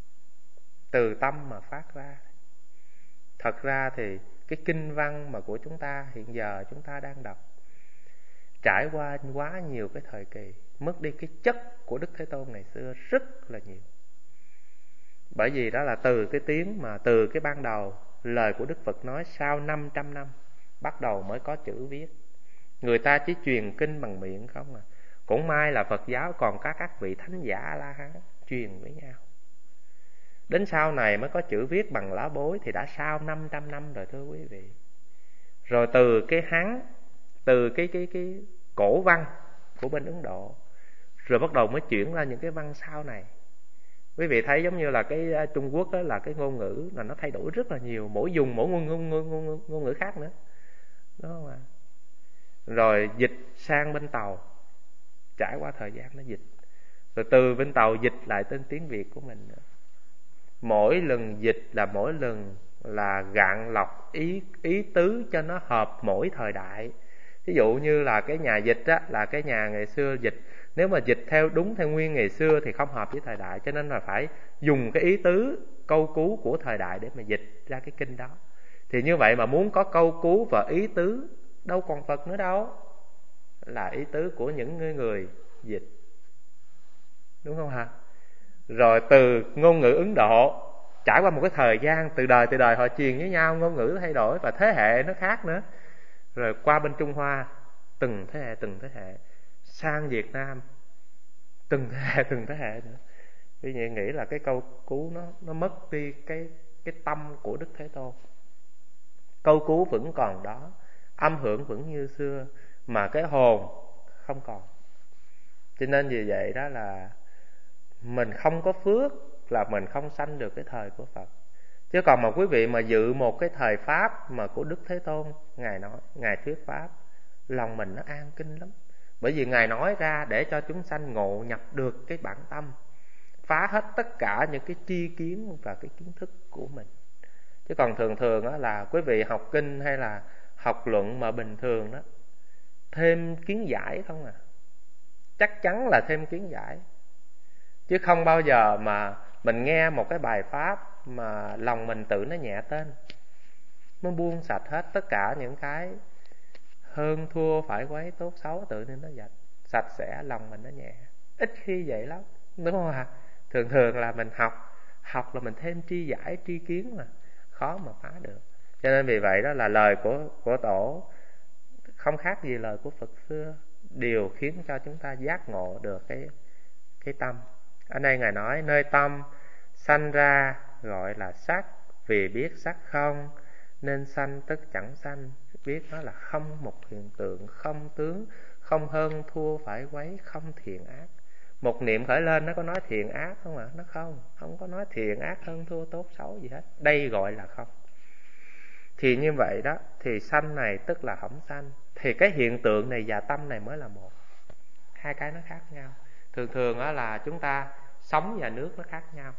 từ tâm mà phát ra. Thật ra thì cái kinh văn mà của chúng ta hiện giờ chúng ta đang đọc, trải qua quá nhiều cái thời kỳ, mất đi cái chất của Đức Thế Tôn ngày xưa rất là nhiều. Bởi vì đó là từ cái tiếng mà từ cái ban đầu lời của Đức Phật nói, sau năm trăm năm bắt đầu mới có chữ viết. Người ta chỉ truyền kinh bằng miệng không à. Cũng may là Phật giáo còn có các vị thánh giả A-la-hán truyền với nhau. Đến sau này mới có chữ viết bằng lá bối, thì đã sau năm trăm năm rồi thưa quý vị. Rồi từ cái Hán, từ cái cái cái cổ văn của bên Ấn Độ, rồi bắt đầu mới chuyển ra những cái văn sau này. Quý vị thấy giống như là cái Trung Quốc đó, là cái ngôn ngữ là nó thay đổi rất là nhiều, mỗi dùng mỗi ngôn, ngôn, ngôn, ngôn, ngôn ngữ khác nữa, đúng không ạ? Rồi dịch sang bên Tàu, trải qua thời gian nó dịch, rồi từ bên Tàu dịch lại tên tiếng Việt của mình nữa. Mỗi lần dịch là mỗi lần là gạn lọc ý ý tứ cho nó hợp mỗi thời đại. Ví dụ như là cái nhà dịch á, là cái nhà ngày xưa dịch, nếu mà dịch theo đúng theo nguyên ngày xưa thì không hợp với thời đại, cho nên là phải dùng cái ý tứ câu cú của thời đại để mà dịch ra cái kinh đó. Thì như vậy mà muốn có câu cú và ý tứ, đâu còn Phật nữa đâu, là ý tứ của những người, người dịch, đúng không hả? Rồi từ ngôn ngữ Ấn Độ, trải qua một cái thời gian, từ đời từ đời họ truyền với nhau, ngôn ngữ thay đổi và thế hệ nó khác nữa. Rồi qua bên Trung Hoa, từng thế hệ từng thế hệ, sang Việt Nam, từng thế hệ từng thế hệ nữa. Vì vậy nghĩ là cái câu cú nó nó mất đi cái cái tâm của Đức Thế Tôn. Câu cú vẫn còn đó, âm hưởng vẫn như xưa, mà cái hồn không còn. Cho nên vì vậy đó là mình không có phước là mình không sanh được cái thời của Phật. Chứ còn mà quý vị mà dự một cái thời Pháp mà của Đức Thế Tôn, Ngài nói, Ngài thuyết Pháp, lòng mình nó an kinh lắm. Bởi vì Ngài nói ra để cho chúng sanh ngộ nhập được cái bản tâm, phá hết tất cả những cái tri kiến và cái kiến thức của mình. Chứ còn thường thường đó là quý vị học kinh hay là học luận mà bình thường đó, thêm kiến giải không à. Chắc chắn là thêm kiến giải. Chứ không bao giờ mà mình nghe một cái bài pháp mà lòng mình tự nó nhẹ tên, nó buông sạch hết tất cả những cái hơn thua phải quấy tốt xấu, tự nhiên nó dạch sạch sẽ, lòng mình nó nhẹ. Ít khi vậy lắm, đúng không ạ? Thường thường là mình học học là mình thêm tri giải tri kiến, mà khó mà phá được. Cho nên vì vậy đó là lời của của tổ không khác gì lời của Phật xưa, điều khiến cho chúng ta giác ngộ được cái cái tâm. Ở đây Ngài nói nơi tâm sanh ra gọi là sắc, vì biết sắc không nên sanh tức chẳng sanh. Biết nó là không một hiện tượng, không tướng, không hơn thua phải quấy, không thiện ác. Một niệm khởi lên nó có nói thiện ác không ạ? À? Nó không, không có nói thiện ác hơn thua tốt xấu gì hết. Đây gọi là không. Thì như vậy đó, thì sanh này tức là không sanh. Thì cái hiện tượng này và tâm này mới là một. Hai cái nó khác nhau. Thường thường đó là chúng ta sóng và nước nó khác nhau.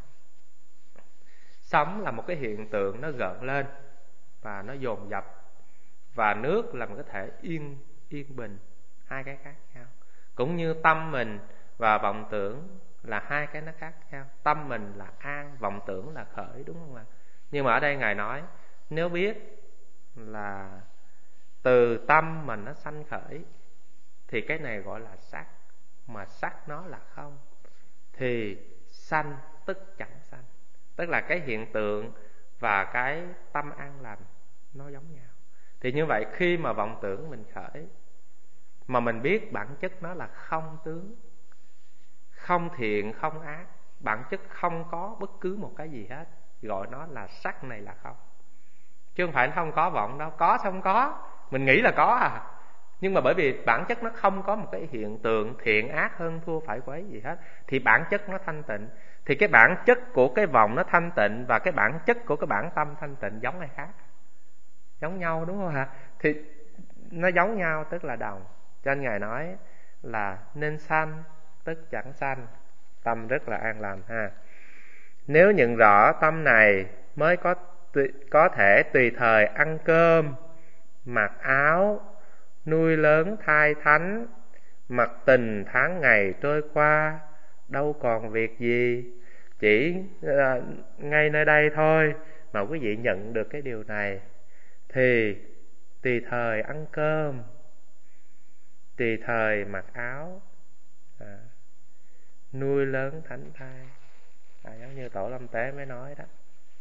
Sóng là một cái hiện tượng nó gợn lên và nó dồn dập, và nước là một cái thể yên yên bình. Hai cái khác nhau. Cũng như tâm mình và vọng tưởng là hai cái nó khác nhau. Tâm mình là an, vọng tưởng là khởi, đúng không ạ? Nhưng mà ở đây Ngài nói nếu biết là từ tâm mình nó sanh khởi thì cái này gọi là sắc, mà sắc nó là không, thì sanh tức chẳng sanh. Tức là cái hiện tượng và cái tâm an lành nó giống nhau. Thì như vậy khi mà vọng tưởng mình khởi, mà mình biết bản chất nó là không tướng, không thiện không ác, bản chất không có bất cứ một cái gì hết, gọi nó là sắc này là không. Chứ không phải nó không có vọng đâu, có sao không có, mình nghĩ là có à. Nhưng mà bởi vì bản chất nó không có một cái hiện tượng thiện ác hơn thua phải quấy gì hết, thì bản chất nó thanh tịnh. Thì cái bản chất của cái vọng nó thanh tịnh và cái bản chất của cái bản tâm thanh tịnh giống hay khác? Giống nhau, đúng không hả? Thì nó giống nhau tức là đồng. Cho nên Ngài nói là nên sanh tức chẳng sanh, tâm rất là an lành ha. Nếu nhận rõ tâm này mới có có thể tùy thời ăn cơm, mặc áo, nuôi lớn thai thánh, mặc tình tháng ngày trôi qua, đâu còn việc gì. Chỉ à, ngay nơi đây thôi mà quý vị nhận được cái điều này thì tùy thời ăn cơm, tùy thời mặc áo, à, nuôi lớn thánh thai, à, giống như Tổ Lâm Tế mới nói đó,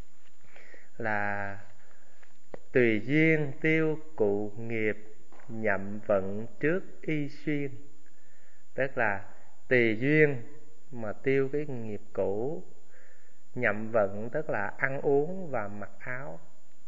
là tùy duyên tiêu cụ nghiệp, nhậm vận trước y xuyên. Tức là tùy duyên mà tiêu cái nghiệp cũ, nhậm vận tức là ăn uống và mặc áo.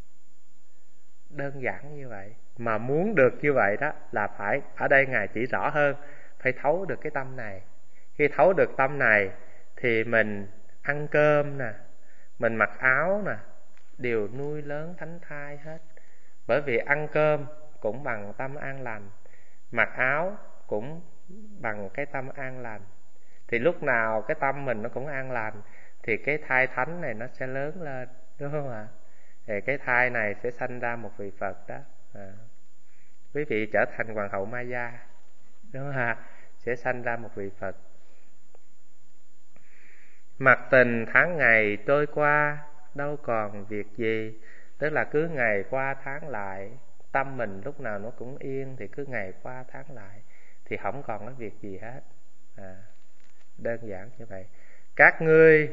Đơn giản như vậy. Mà muốn được như vậy đó là phải, ở đây Ngài chỉ rõ hơn, phải thấu được cái tâm này. Khi thấu được tâm này thì mình ăn cơm nè, mình mặc áo nè, đều nuôi lớn thánh thai hết. Bởi vì ăn cơm cũng bằng tâm an lành, mặc áo cũng bằng cái tâm an lành. Thì lúc nào cái tâm mình nó cũng an lành thì cái thai thánh này nó sẽ lớn lên, đúng không ạ? Thì cái thai này sẽ sanh ra một vị Phật đó, à, quý vị trở thành Hoàng hậu Maya, đúng không ạ? Sẽ sanh ra một vị Phật. Mặc tình tháng ngày trôi qua, đâu còn việc gì. Tức là cứ ngày qua tháng lại, tâm mình lúc nào nó cũng yên, thì cứ ngày qua tháng lại thì không còn cái việc gì hết, à, đơn giản như vậy. Các ngươi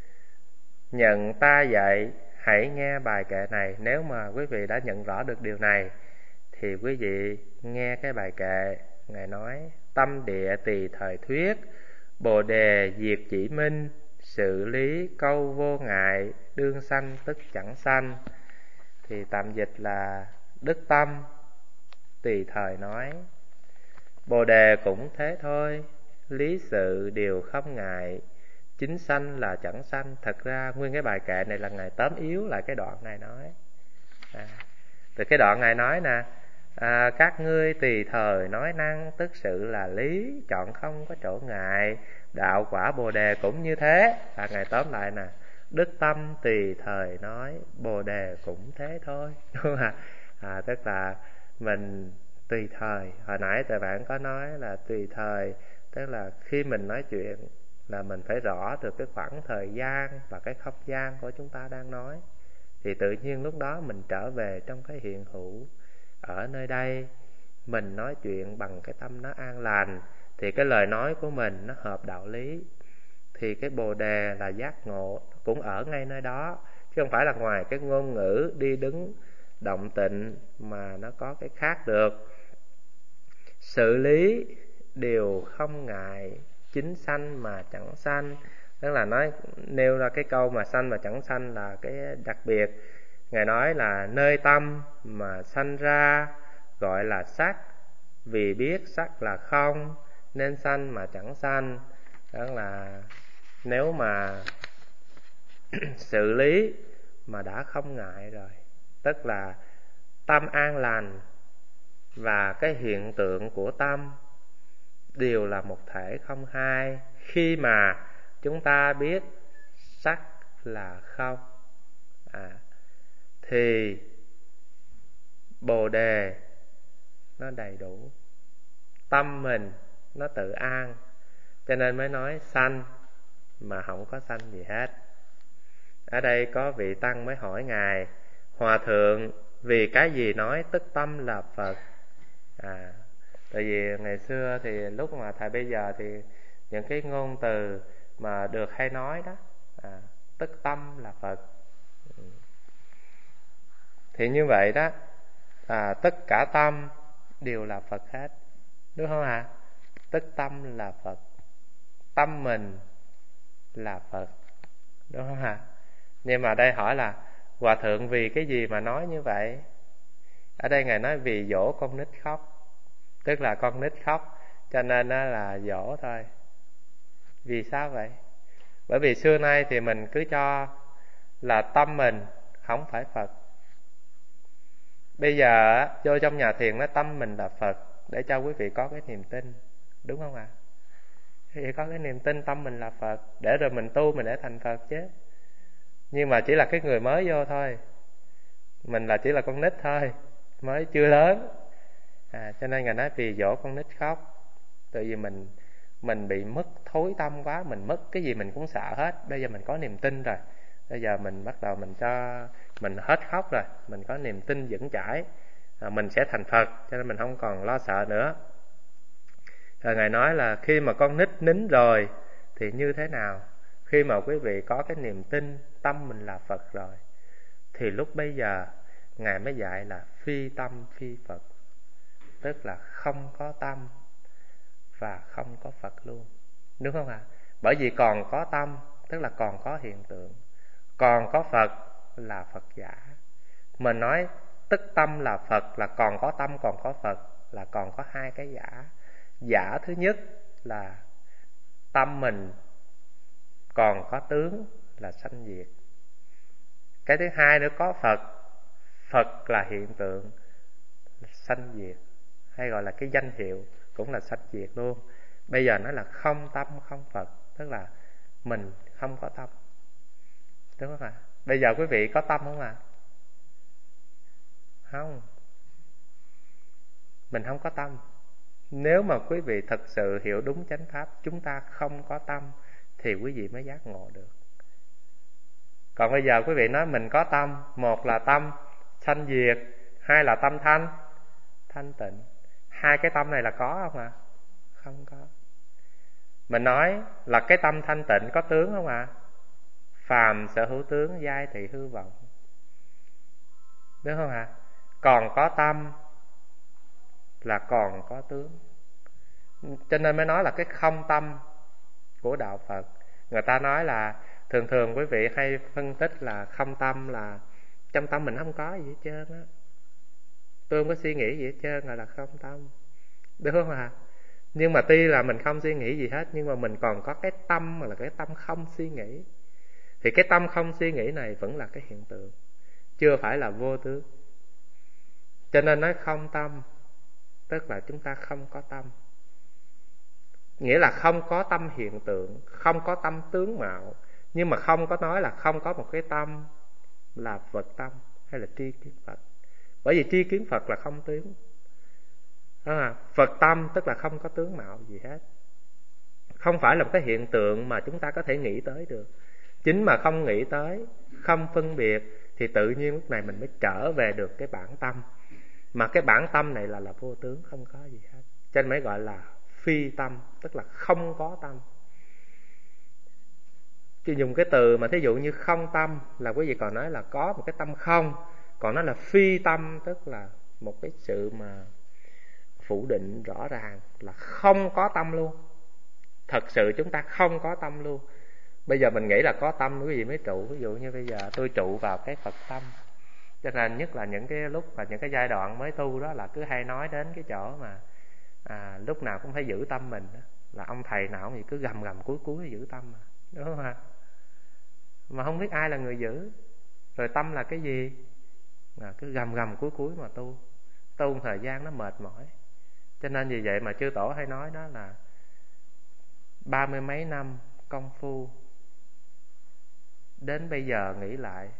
nhận ta dạy, hãy nghe bài kệ này. Nếu mà quý vị đã nhận rõ được điều này thì quý vị nghe cái bài kệ. Ngài nói: tâm địa tùy thời thuyết, bồ đề diệt chỉ minh, sự lý câu vô ngại, đương sanh tức chẳng sanh. Thì tạm dịch là đức tâm tùy thời nói, bồ đề cũng thế thôi, lý sự đều không ngại, chính sanh là chẳng sanh. Thật ra nguyên cái bài kệ này là Ngài tóm yếu lại cái đoạn Ngài nói, à, từ cái đoạn Ngài nói nè, à, các ngươi tùy thời nói năng, tức sự là lý, chọn không có chỗ ngại, đạo quả bồ đề cũng như thế. À, Ngài tóm lại nè, đức tâm tùy thời nói, bồ đề cũng thế thôi, đúng không ạ? À, tức là mình tùy thời. Hồi nãy tụi bạn có nói là tùy thời, tức là khi mình nói chuyện là mình phải rõ được cái khoảng thời gian và cái không gian của chúng ta đang nói, thì tự nhiên lúc đó mình trở về trong cái hiện hữu. Ở nơi đây mình nói chuyện bằng cái tâm nó an lành, thì cái lời nói của mình nó hợp đạo lý, thì cái bồ đề là giác ngộ cũng ở ngay nơi đó, chứ không phải là ngoài cái ngôn ngữ đi đứng động tịnh mà nó có cái khác được. Sự lý đều không ngại, chính sanh mà chẳng sanh. Tức là nói nêu ra cái câu mà sanh mà chẳng sanh là cái đặc biệt. Ngài nói là nơi tâm mà sanh ra gọi là sắc, vì biết sắc là không nên sanh mà chẳng sanh. Đó là nếu mà xử lý mà đã không ngại rồi, tức là tâm an lành và cái hiện tượng của tâm đều là một thể không hai. Khi mà chúng ta biết sắc là không, à, thì bồ đề nó đầy đủ, tâm mình nó tự an, cho nên mới nói sanh mà không có sanh gì hết. Ở đây có vị tăng mới hỏi Ngài: Hòa thượng, vì cái gì nói tức tâm là Phật? À, tại vì ngày xưa thì lúc mà thời bây giờ thì những cái ngôn từ mà được hay nói đó, à, tức tâm là Phật. Thì như vậy đó, à, tất cả tâm đều là Phật hết, đúng không ạ? À? Tức tâm là Phật, tâm mình là Phật, đúng không ạ? À? Nhưng mà đây hỏi là Hòa thượng vì cái gì mà nói như vậy? Ở đây Ngài nói vì dỗ con nít khóc, tức là con nít khóc cho nên là dỗ thôi. Vì sao vậy? Bởi vì xưa nay thì mình cứ cho là tâm mình không phải Phật. Bây giờ vô trong nhà thiền nói tâm mình là Phật để cho quý vị có cái niềm tin, đúng không ạ? Thì có cái niềm tin tâm mình là Phật, để rồi mình tu mình để thành Phật chứ. Nhưng mà chỉ là cái người mới vô thôi, mình là chỉ là con nít thôi, mới chưa lớn. à, Cho nên Ngài nói vì dỗ con nít khóc. Tại vì mình mình bị mất thối tâm quá, mình mất cái gì mình cũng sợ hết. Bây giờ mình có niềm tin rồi, bây giờ mình bắt đầu mình cho mình hết khóc rồi, mình có niềm tin vững chãi, à, mình sẽ thành Phật, cho nên mình không còn lo sợ nữa. Rồi Ngài nói là khi mà con nít nín rồi thì như thế nào? Khi mà quý vị có cái niềm tin tâm mình là Phật rồi, thì lúc bây giờ Ngài mới dạy là phi tâm phi Phật, tức là không có tâm và không có Phật luôn, đúng không ạ? À? Bởi vì còn có tâm tức là còn có hiện tượng, còn có Phật là Phật giả. Mình nói tức tâm là Phật là còn có tâm còn có Phật, là còn có hai cái giả. Giả thứ nhất là tâm mình còn có tướng là sanh diệt. Cái thứ hai nữa có Phật, Phật là hiện tượng sanh diệt, hay gọi là cái danh hiệu cũng là sanh diệt luôn. Bây giờ nói là không tâm không Phật, tức là mình không có tâm, đúng không ạ? Bây giờ quý vị có tâm không ạ? Không, mình không có tâm. Nếu mà quý vị thật sự hiểu đúng chánh pháp, chúng ta không có tâm, thì quý vị mới giác ngộ được. Còn bây giờ quý vị nói mình có tâm, một là tâm sanh diệt, hai là tâm thanh thanh tịnh. Hai cái tâm này là có không ạ? À? Không có. Mình nói là cái tâm thanh tịnh có tướng không ạ? À? Phàm sở hữu tướng, giai thị hư vọng, đúng không ạ? À? Còn có tâm là còn có tướng, cho nên mới nói là cái không tâm của đạo Phật. Người ta nói là thường thường quý vị hay phân tích là không tâm là trong tâm mình không có gì hết trơn á, tôi không có suy nghĩ gì hết trơn, gọi là không tâm, đúng không ạ? À? Nhưng mà tuy là mình không suy nghĩ gì hết, nhưng mà mình còn có cái tâm mà là cái tâm không suy nghĩ. Thì cái tâm không suy nghĩ này vẫn là cái hiện tượng, chưa phải là vô tướng. Cho nên nói không tâm tức là chúng ta không có tâm, nghĩa là không có tâm hiện tượng, không có tâm tướng mạo. Nhưng mà không có nói là không có một cái tâm là Phật tâm hay là tri kiến Phật. Bởi vì tri kiến Phật là không tướng, à, Phật tâm tức là không có tướng mạo gì hết, không phải là một cái hiện tượng mà chúng ta có thể nghĩ tới được. Chính mà không nghĩ tới, không phân biệt, thì tự nhiên lúc này mình mới trở về được cái bản tâm. Mà cái bản tâm này là là vô tướng, không có gì hết, cho nên mới gọi là phi tâm, tức là không có tâm. Chứ dùng cái từ mà thí dụ như không tâm là quý vị còn nói là có một cái tâm không. Còn nói là phi tâm tức là một cái sự mà phủ định rõ ràng là không có tâm luôn. Thật sự chúng ta không có tâm luôn. Bây giờ mình nghĩ là có tâm quý vị mới trụ. Ví dụ như bây giờ tôi trụ vào cái Phật tâm, cho nên nhất là những cái lúc và những cái giai đoạn mới tu đó là cứ hay nói đến cái chỗ mà à, lúc nào cũng phải giữ tâm mình đó. Là ông thầy nào thì cứ gầm gầm cúi cúi giữ tâm mà, đúng không ạ? Mà không biết ai là người giữ. Rồi tâm là cái gì? À, cứ gầm gầm cúi cúi mà tu. Tu một thời gian nó mệt mỏi. Cho nên vì vậy mà chư tổ hay nói đó là ba mươi mấy năm công phu, đến bây giờ nghĩ lại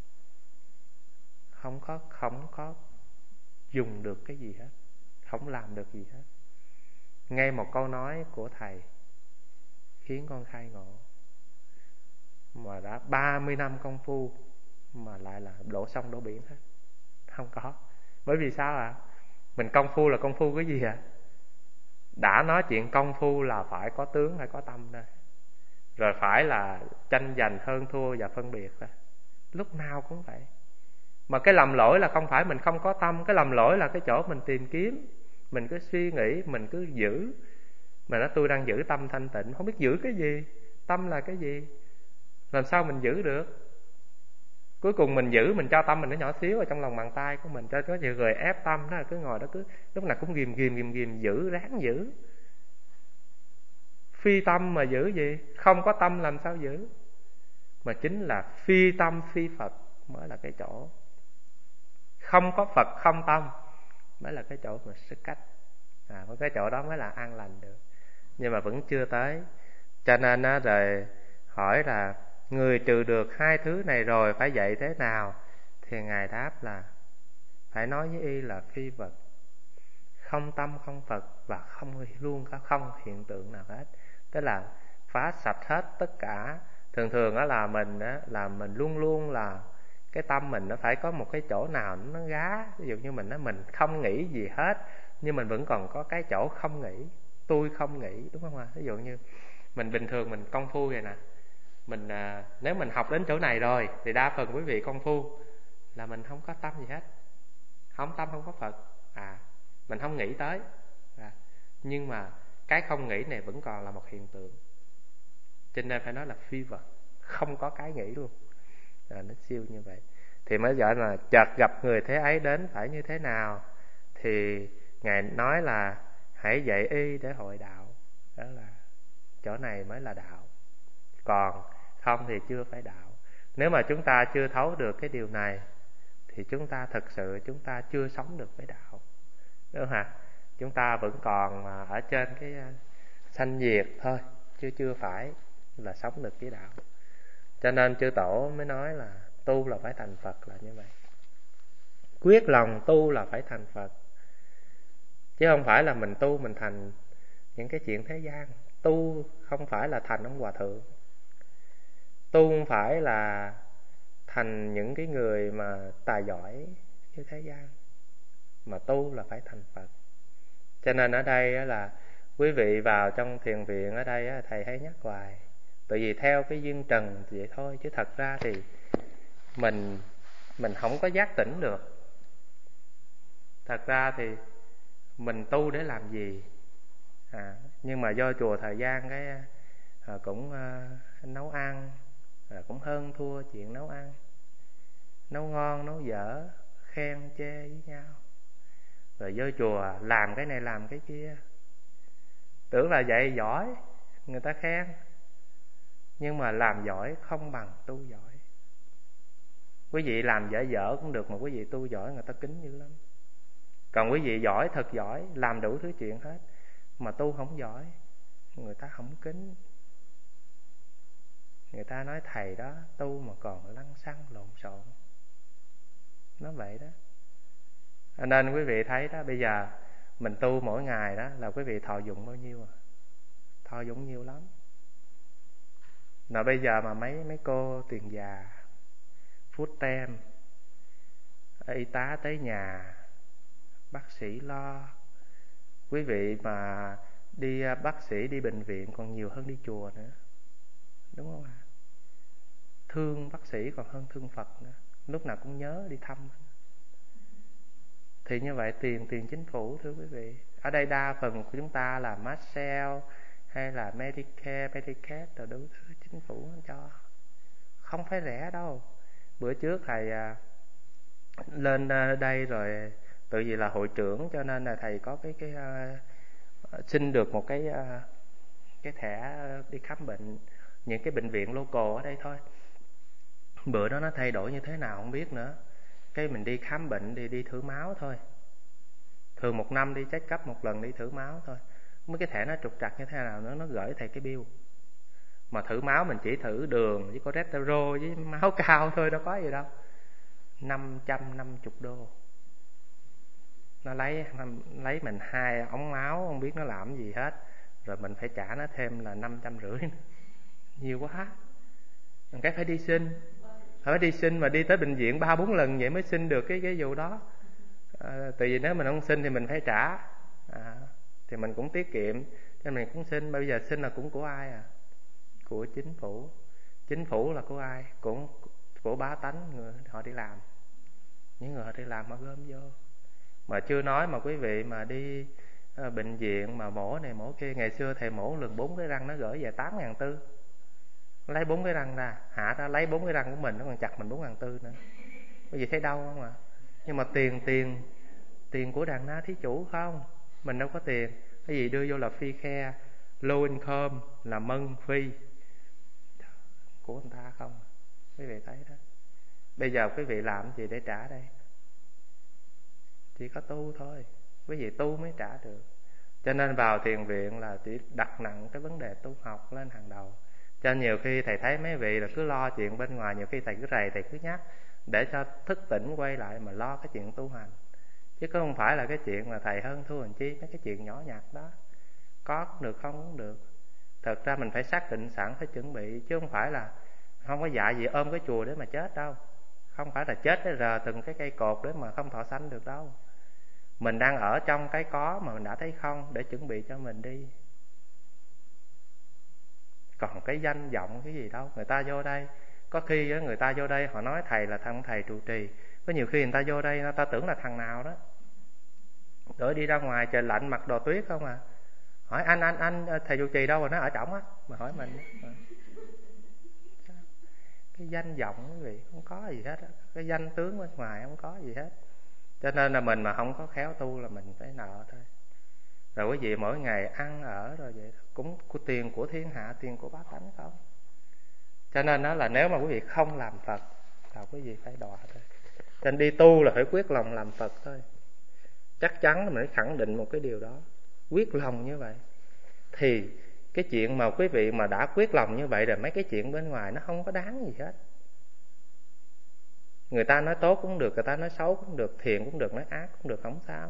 không có không có dùng được cái gì hết, không làm được gì hết. Ngay một câu nói của thầy khiến con khai ngộ. Mà đã ba mươi năm công phu mà lại là đổ sông đổ biển hết, không có. Bởi vì sao ạ? À? Mình công phu là công phu cái gì ạ? À? Đã nói chuyện công phu là phải có tướng, phải có tâm đây. Rồi phải là tranh giành hơn thua và phân biệt đó. Lúc nào cũng vậy. Mà cái lầm lỗi là không phải mình không có tâm. Cái lầm lỗi là cái chỗ mình tìm kiếm, mình cứ suy nghĩ, mình cứ giữ. Mà nói tôi đang giữ tâm thanh tịnh, không biết giữ cái gì. Tâm là cái gì? Làm sao mình giữ được? Cuối cùng mình giữ, mình cho tâm mình nó nhỏ xíu ở trong lòng bàn tay của mình, cho có nhiều người ép tâm đó, cứ ngồi đó cứ lúc nào cũng ghìm ghìm ghìm ghìm giữ, ráng giữ. Phi tâm mà giữ gì? Không có tâm làm sao giữ? Mà chính là phi tâm phi Phật mới là cái chỗ. Không có Phật không tâm mới là cái chỗ mà sức cách. À, cái chỗ đó mới là an lành được. nhưng mà vẫn chưa tới. Cho nên á, rồi hỏi là người trừ được hai thứ này rồi phải dạy thế nào? Thì Ngài đáp là phải nói với y là phi vật, không tâm không Phật, và không luôn có không hiện tượng nào hết. Tức là phá sạch hết tất cả. Thường thường á là mình á là mình luôn luôn là cái tâm mình nó phải có một cái chỗ nào nó gá. Ví dụ như mình á mình không nghĩ gì hết, nhưng mình vẫn còn có cái chỗ không nghĩ. Tôi không nghĩ, đúng không ạ? Ví dụ như mình bình thường mình công phu vậy nè, mình à, nếu mình học đến chỗ này rồi thì đa phần quý vị công phu là mình không có tâm gì hết, không tâm không có Phật, à mình không nghĩ tới, à, nhưng mà cái không nghĩ này vẫn còn là một hiện tượng, cho nên phải nói là phi vật, không có cái nghĩ luôn, à, nó siêu như vậy. Thì mới gọi là chợt gặp người thế ấy đến phải như thế nào. Thì Ngài nói là hãy dạy y để hội đạo. Đó là chỗ này mới là đạo, còn không thì chưa phải đạo. Nếu mà chúng ta chưa thấu được cái điều này thì chúng ta thực sự chúng ta chưa sống được với đạo, đúng không hả? Chúng ta vẫn còn ở trên cái sanh diệt thôi, chứ chưa phải là sống được với đạo. Cho nên chư tổ mới nói là tu là phải thành Phật là như vậy. Quyết lòng tu là phải thành Phật, chứ không phải là mình tu mình thành những cái chuyện thế gian. Tu không phải là thành ông hòa thượng, tu không phải là thành những cái người mà tài giỏi như thế gian, mà tu là phải thành Phật. Cho nên ở đây là quý vị vào trong thiền viện ở đây thầy hay nhắc hoài, tại vì theo cái duyên trần vậy thôi, chứ thật ra thì mình mình không có giác tỉnh được. Thật ra thì mình tu để làm gì? À, nhưng mà do chùa thời gian cái à, cũng à, nấu ăn, à, cũng hơn thua chuyện nấu ăn, nấu ngon nấu dở, khen chê với nhau. Rồi vô chùa làm cái này làm cái kia, tưởng là dạy giỏi người ta khen, nhưng mà làm giỏi không bằng tu giỏi. Quý vị làm dở dở cũng được, mà quý vị tu giỏi người ta kính dữ lắm. Còn quý vị giỏi thật giỏi, làm đủ thứ chuyện hết, mà tu không giỏi, người ta không kính. Người ta nói thầy đó tu mà còn lăng xăng lộn xộn, nó vậy đó. Nên quý vị thấy đó, bây giờ mình tu mỗi ngày đó là quý vị thọ dụng bao nhiêu à? Thọ dụng nhiều lắm. Mà bây giờ mà mấy mấy cô tiền già, phút tem, y tá tới nhà, bác sĩ lo. Quý vị mà đi bác sĩ đi bệnh viện còn nhiều hơn đi chùa nữa, đúng không ạ? Thương bác sĩ còn hơn thương Phật nữa, lúc nào cũng nhớ đi thăm. Thì như vậy tiền tiền chính phủ, thưa quý vị. Ở đây đa phần của chúng ta là Marshall hay là Medicare, Medicaid rồi đủ thứ chính phủ cho, không phải rẻ đâu. Bữa trước thầy à, lên đây rồi, tự vì là hội trưởng cho nên là thầy có cái cái uh, xin được một cái uh, cái thẻ đi khám bệnh những cái bệnh viện local ở đây thôi. Bữa đó nó thay đổi như thế nào không biết nữa. Cái mình đi khám bệnh thì đi thử máu thôi, thường một năm đi check up một lần, đi thử máu thôi. Mấy cái thẻ nó trục trặc như thế nào nữa, nó gửi thầy cái bill. Mà thử máu mình chỉ thử đường với cholesterol với máu cao thôi, đâu có gì đâu. Năm trăm năm mươi đô. Nó lấy lấy mình hai ống máu, không biết nó làm gì hết, rồi mình phải trả nó thêm là năm trăm rưỡi. Nhiều quá. Cái phải đi xin, phải đi xin mà đi tới bệnh viện ba bốn lần vậy mới xin được cái cái vụ đó. À, tại vì nếu mình không xin thì mình phải trả, à, thì mình cũng tiết kiệm, cho mình cũng xin. Bây giờ xin là cũng của ai à? Của chính phủ. Chính phủ là của ai? Cũng của bá tánh, người họ đi làm, những người họ đi làm họ gom vô. Mà chưa nói mà quý vị mà đi à, bệnh viện mà mổ này mổ kia, ngày xưa thầy mổ lần bốn cái răng nó gửi về tám ngàn tư. Lấy bốn cái răng ra, hạ ra lấy bốn cái răng của mình, nó còn chặt mình bốn ngàn tư nữa. Quý vị thấy đau không ạ? À? Nhưng mà tiền tiền tiền của đàn na thí chủ không, mình đâu có tiền. Cái gì đưa vô là phi khe, low income là mân phi của người ta không. Quý vị thấy đó. Bây giờ quý vị làm gì để trả đây? Chỉ có tu thôi. Quý vị tu mới trả được. Cho nên vào thiền viện là chỉ đặt nặng cái vấn đề tu học lên hàng đầu. Cho nhiều khi thầy thấy mấy vị là cứ lo chuyện bên ngoài, nhiều khi thầy cứ rầy, thầy cứ nhắc để cho thức tỉnh quay lại mà lo cái chuyện tu hành. Chứ không phải là cái chuyện mà thầy hơn thua làm chi, mấy cái chuyện nhỏ nhặt đó. Có cũng được, không cũng được. Thật ra mình phải xác định sẵn, phải chuẩn bị. Chứ không phải là không có dạy gì ôm cái chùa để mà chết đâu. Không phải là chết để rờ từng cái cây cột để mà không thọ sanh được đâu. Mình đang ở trong cái có mà mình đã thấy không, để chuẩn bị cho mình đi. Còn cái danh vọng cái gì đâu. Người ta vô đây, có khi người ta vô đây họ nói thầy là thằng thầy trụ trì. Có nhiều khi người ta vô đây người ta tưởng là thằng nào đó. Rồi đi ra ngoài trời lạnh mặc đồ tuyết không à. Hỏi anh anh anh thầy trụ trì đâu rồi, nó ở trỏng á. Mà hỏi mình cái danh vọng quý vị không có gì hết á. Cái danh tướng bên ngoài không có gì hết. Cho nên là mình mà không có khéo tu là mình phải nợ thôi. Rồi quý vị mỗi ngày ăn ở rồi vậy cũng của tiền của thiên hạ, tiền của bá tánh không. Cho nên đó là nếu mà quý vị không làm Phật là quý vị phải đọa thôi. Cho nên đi tu là phải quyết lòng làm Phật thôi. Chắc chắn là mình phải khẳng định một cái điều đó. Quyết lòng như vậy thì cái chuyện mà quý vị mà đã quyết lòng như vậy rồi, mấy cái chuyện bên ngoài nó không có đáng gì hết. Người ta nói tốt cũng được, người ta nói xấu cũng được, thiện cũng được, nói ác cũng được, không sao.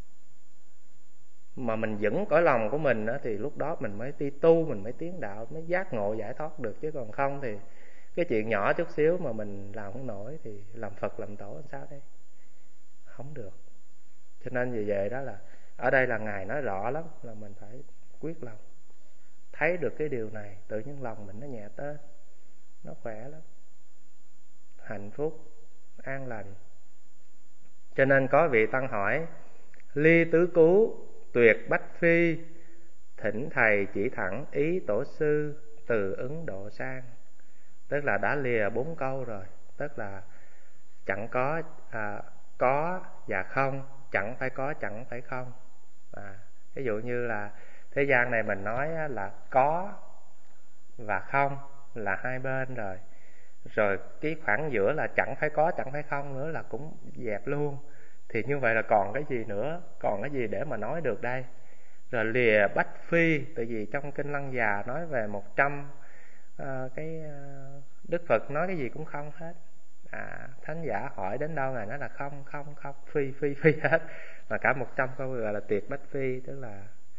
Mà mình vững cõi lòng của mình đó, thì lúc đó mình mới đi tu, mình mới tiến đạo, mới giác ngộ giải thoát được. Chứ còn không thì cái chuyện nhỏ chút xíu mà mình làm không nổi thì làm Phật làm Tổ làm sao đây? Không được. Cho nên vì vậy đó là ở đây là Ngài nói rõ lắm, là mình phải quyết lòng. Thấy được cái điều này, tự nhiên lòng mình nó nhẹ tênh, nó khỏe lắm, hạnh phúc, an lành. Cho nên có vị tăng hỏi: ly tứ cứu, tuyệt bách phi, thỉnh thầy chỉ thẳng ý tổ sư, từ ứng độ sang. Tức là đã lìa bốn câu rồi. Tức là chẳng có, à, có và không, chẳng phải có, chẳng phải không. à, Ví dụ như là thế gian này mình nói là có và không là hai bên rồi. Rồi cái khoảng giữa là chẳng phải có, chẳng phải không nữa là cũng dẹp luôn. Thì như vậy là còn cái gì nữa, còn cái gì để mà nói được đây. Rồi lìa bách phi, tại vì trong Kinh Lăng Già nói về một trăm uh, cái uh, Đức Phật nói cái gì cũng không hết. à, Thánh giả hỏi đến đâu Ngài nói là không, không, không, phi, phi, phi hết. Mà cả một trăm câu gọi là tuyệt bách phi. Tức là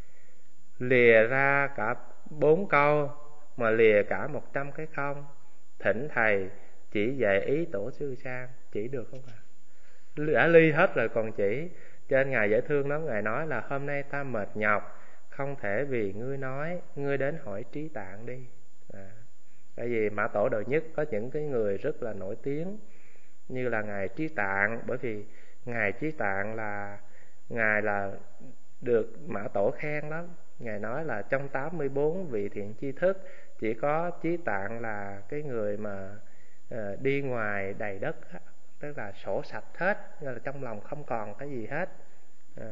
lìa ra cả bốn câu, mà lìa cả một trăm cái không. Thỉnh thầy chỉ dạy ý tổ sư sang. Chỉ được không ạ? Đã ly hết rồi còn chỉ. Cho nên Ngài dễ thương lắm. Ngài nói là hôm nay ta mệt nhọc, không thể vì ngươi nói, ngươi đến hỏi Trí Tạng đi. à, Tại vì Mã Tổ đời nhất có những cái người rất là nổi tiếng, như là Ngài Trí Tạng. Bởi vì Ngài Trí Tạng là Ngài là được Mã Tổ khen lắm. Ngài nói là trong tám mươi bốn vị thiện tri thức, chỉ có Trí Tạng là cái người mà uh, đi ngoài đầy đất, tức là sổ sạch hết, tức là trong lòng không còn cái gì hết. à.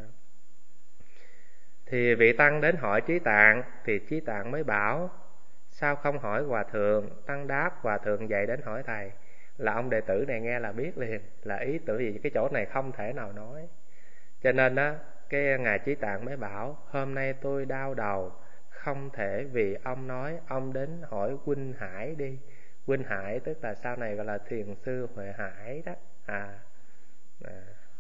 Thì vị tăng đến hỏi Trí Tạng, thì Trí Tạng mới bảo: sao không hỏi Hòa Thượng? Tăng đáp: Hòa Thượng dạy đến hỏi thầy. Là ông đệ tử này nghe là biết liền, là ý tưởng gì cái chỗ này không thể nào nói. Cho nên đó, cái Ngài Trí Tạng mới bảo: hôm nay tôi đau đầu, không thể vì ông nói, ông đến hỏi Huynh Hải đi. Huynh Hải tức là sau này gọi là thiền sư Huệ Hải đó. À, à.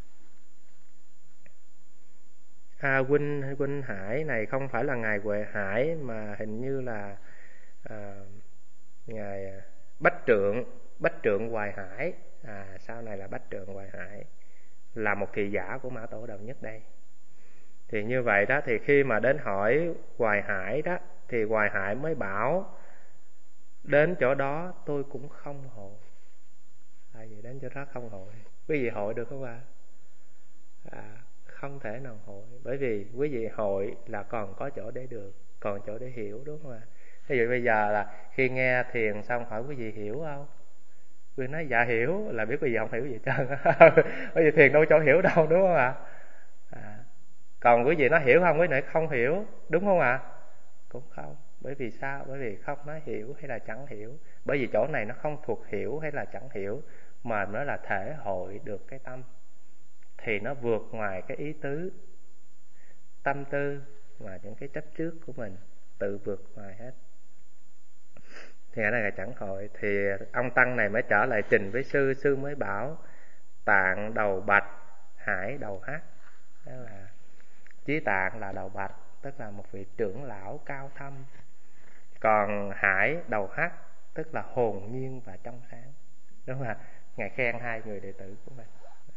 À, Huynh Huynh Hải này không phải là Ngài Huệ Hải, mà hình như là à, Ngài Bách Trượng, Bách Trượng Hoài Hải. À, sau này là Bách Trượng Hoài Hải, là một thị giả của Mã Tổ Đạo Nhất đây. Thì như vậy đó, thì khi mà đến hỏi Hoài Hải đó, thì Hoài Hải mới bảo: đến chỗ đó tôi cũng không hội. À, vậy đến chỗ đó không hội. Quý vị hội được không ạ? À? À, không thể nào hội. Bởi vì quý vị hội là còn có chỗ để được, còn chỗ để hiểu, đúng không ạ? Ví dụ bây giờ là khi nghe thiền xong hỏi quý vị hiểu không? Quý vị nói dạ hiểu, là biết quý vị không hiểu gì trơn. Bởi vì thiền đâu chỗ hiểu đâu, đúng không ạ? À, còn quý vị nói hiểu không? Quý vị nói không hiểu, đúng không ạ? Cũng không. Bởi vì sao? Bởi vì không nói hiểu hay là chẳng hiểu. Bởi vì chỗ này nó không thuộc hiểu hay là chẳng hiểu, mà nó là thể hội được cái tâm. Thì nó vượt ngoài cái ý tứ, tâm tư, và những cái chấp trước của mình tự vượt ngoài hết. Thì ở đây là chẳng hội. Thì ông tăng này mới trở lại trình với sư. Sư mới bảo Tạng đầu bạch, Hải đầu hắc. Đó là Chí Tạng là đầu bạch, tức là một vị trưởng lão cao thâm. Còn Hải đầu hắc, tức là hồn nhiên và trong sáng. Đúng không ạ? Ngài khen hai người đệ tử của mình.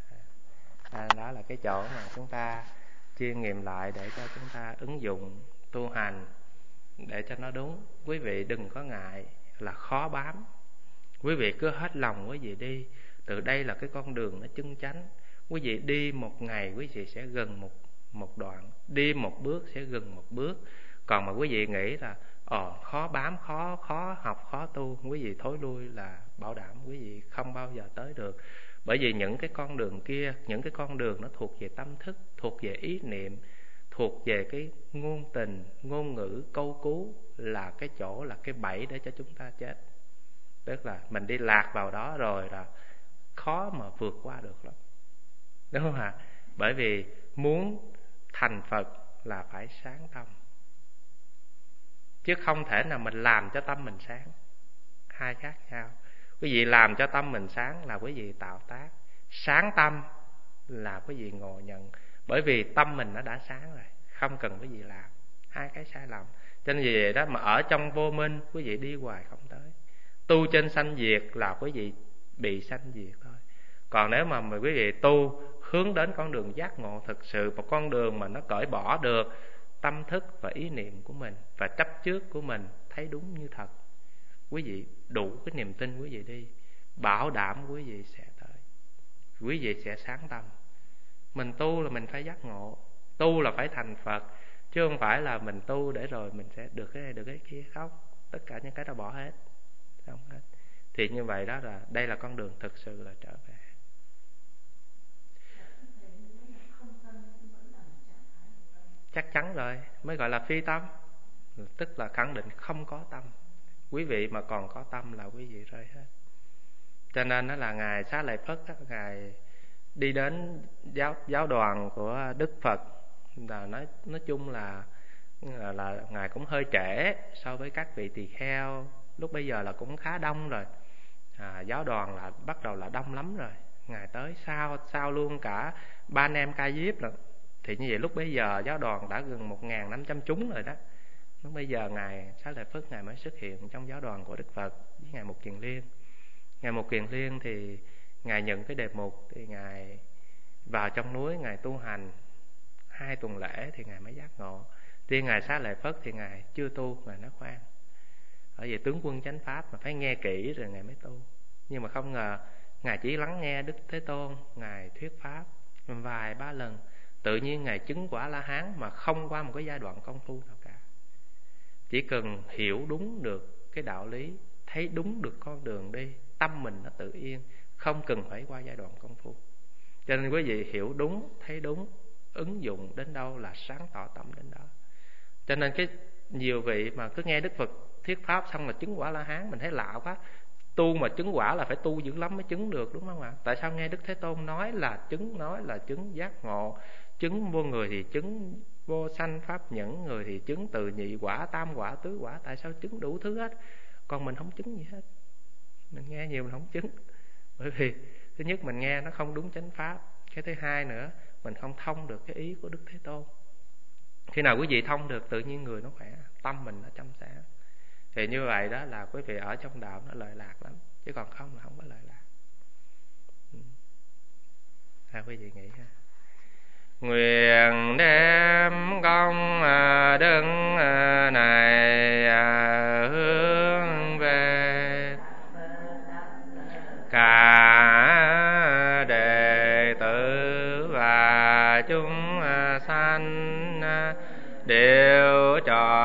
À, đó là cái chỗ mà chúng ta chiêm nghiệm lại để cho chúng ta ứng dụng tu hành để cho nó đúng. Quý vị đừng có ngại là khó bám. Quý vị cứ hết lòng quý vị đi. Từ đây là cái con đường nó chân chánh. Quý vị đi một ngày quý vị sẽ gần một, một đoạn. Đi một bước sẽ gần một bước. Còn mà quý vị nghĩ là Ồ khó bám, khó khó học, khó tu, quý vị thối lui là bảo đảm quý vị không bao giờ tới được. Bởi vì những cái con đường kia, những cái con đường nó thuộc về tâm thức, thuộc về ý niệm, thuộc về cái ngôn tình, ngôn ngữ, câu cú, là cái chỗ, là cái bẫy để cho chúng ta chết. Tức là mình đi lạc vào đó rồi là khó mà vượt qua được lắm. Đúng không ạ? Bởi vì muốn thành Phật là phải sáng tâm, chứ không thể nào mình làm cho tâm mình sáng. Hai khác nhau. Quý vị làm cho tâm mình sáng là quý vị tạo tác. Sáng tâm là quý vị ngộ nhận. Bởi vì tâm mình nó đã sáng rồi, không cần quý vị làm. Hai cái sai lầm. Cho nên vì vậy đó mà ở trong vô minh quý vị đi hoài không tới. Tu trên sanh diệt là quý vị bị sanh diệt thôi. Còn nếu mà, mà quý vị tu hướng đến con đường giác ngộ thực sự, một con đường mà nó cởi bỏ được tâm thức và ý niệm của mình và chấp trước của mình, thấy đúng như thật, quý vị đủ cái niềm tin quý vị đi, bảo đảm quý vị sẽ tới, quý vị sẽ sáng tâm. Mình tu là mình phải giác ngộ, tu là phải thành Phật, chứ không phải là mình tu để rồi mình sẽ được cái này được cái kia. Không, tất cả những cái đó bỏ hết, không hết. Thì như vậy đó là đây là con đường thực sự là trở về. Chắc chắn rồi, mới gọi là phi tâm, tức là khẳng định không có tâm. Quý vị mà còn có tâm là quý vị rơi hết. Cho nên đó là Ngài Xá Lợi Phất đó, Ngài đi đến giáo giáo đoàn của Đức Phật, là nói nói chung là, là là Ngài cũng hơi trễ so với các vị tỳ kheo. Lúc bây giờ là cũng khá đông rồi. À, giáo đoàn là bắt đầu là đông lắm rồi. Ngài tới sau sau luôn cả ba anh em Ca Diếp rồi. Thì như vậy lúc bây giờ giáo đoàn đã gần một nghìn năm trăm chúng rồi đó. Lúc bây giờ Ngài Xá Lợi Phất Ngài mới xuất hiện trong giáo đoàn của Đức Phật với Ngài Mục Kiền Liên. Ngài Mục Kiền Liên thì Ngài nhận cái đề mục, thì Ngài vào trong núi Ngài tu hành hai tuần lễ thì Ngài mới giác ngộ. Riêng Ngài Xá Lợi Phất thì Ngài chưa tu, Ngài nói khoan, ở vì tướng quân chánh pháp mà phải nghe kỹ rồi Ngài mới tu. Nhưng mà không ngờ Ngài chỉ lắng nghe Đức Thế Tôn Ngài thuyết pháp vài ba lần, tự nhiên Ngài chứng quả La Hán mà không qua một cái giai đoạn công phu nào cả. Chỉ cần hiểu đúng được cái đạo lý, thấy đúng được con đường đi, tâm mình nó tự yên, không cần phải qua giai đoạn công phu. Cho nên quý vị hiểu đúng, thấy đúng, ứng dụng đến đâu là sáng tỏ tâm đến đó. Cho nên cái nhiều vị mà cứ nghe Đức Phật thuyết pháp xong là chứng quả La Hán, mình thấy lạ quá. Tu mà chứng quả là phải tu dữ lắm mới chứng được, đúng không ạ? Tại sao nghe Đức Thế Tôn nói là chứng, nói là chứng giác ngộ, chứng vô người thì chứng vô sanh pháp nhẫn, người thì chứng từ nhị quả, tam quả, tứ quả, tại sao chứng đủ thứ hết? Còn mình không chứng gì hết. Mình nghe nhiều mình không chứng. Bởi vì thứ nhất mình nghe nó không đúng chánh pháp, cái thứ hai nữa mình không thông được cái ý của Đức Thế Tôn. Khi nào quý vị thông được tự nhiên người nó khỏe, tâm mình nó trong sáng. Thì như vậy đó là quý vị ở trong đạo nó lợi lạc lắm, chứ còn không là không có lợi lạc. Ha, quý vị nghĩ ha. Nguyện đem công đức này hướng về cả đệ tử và chúng sanh đều trọn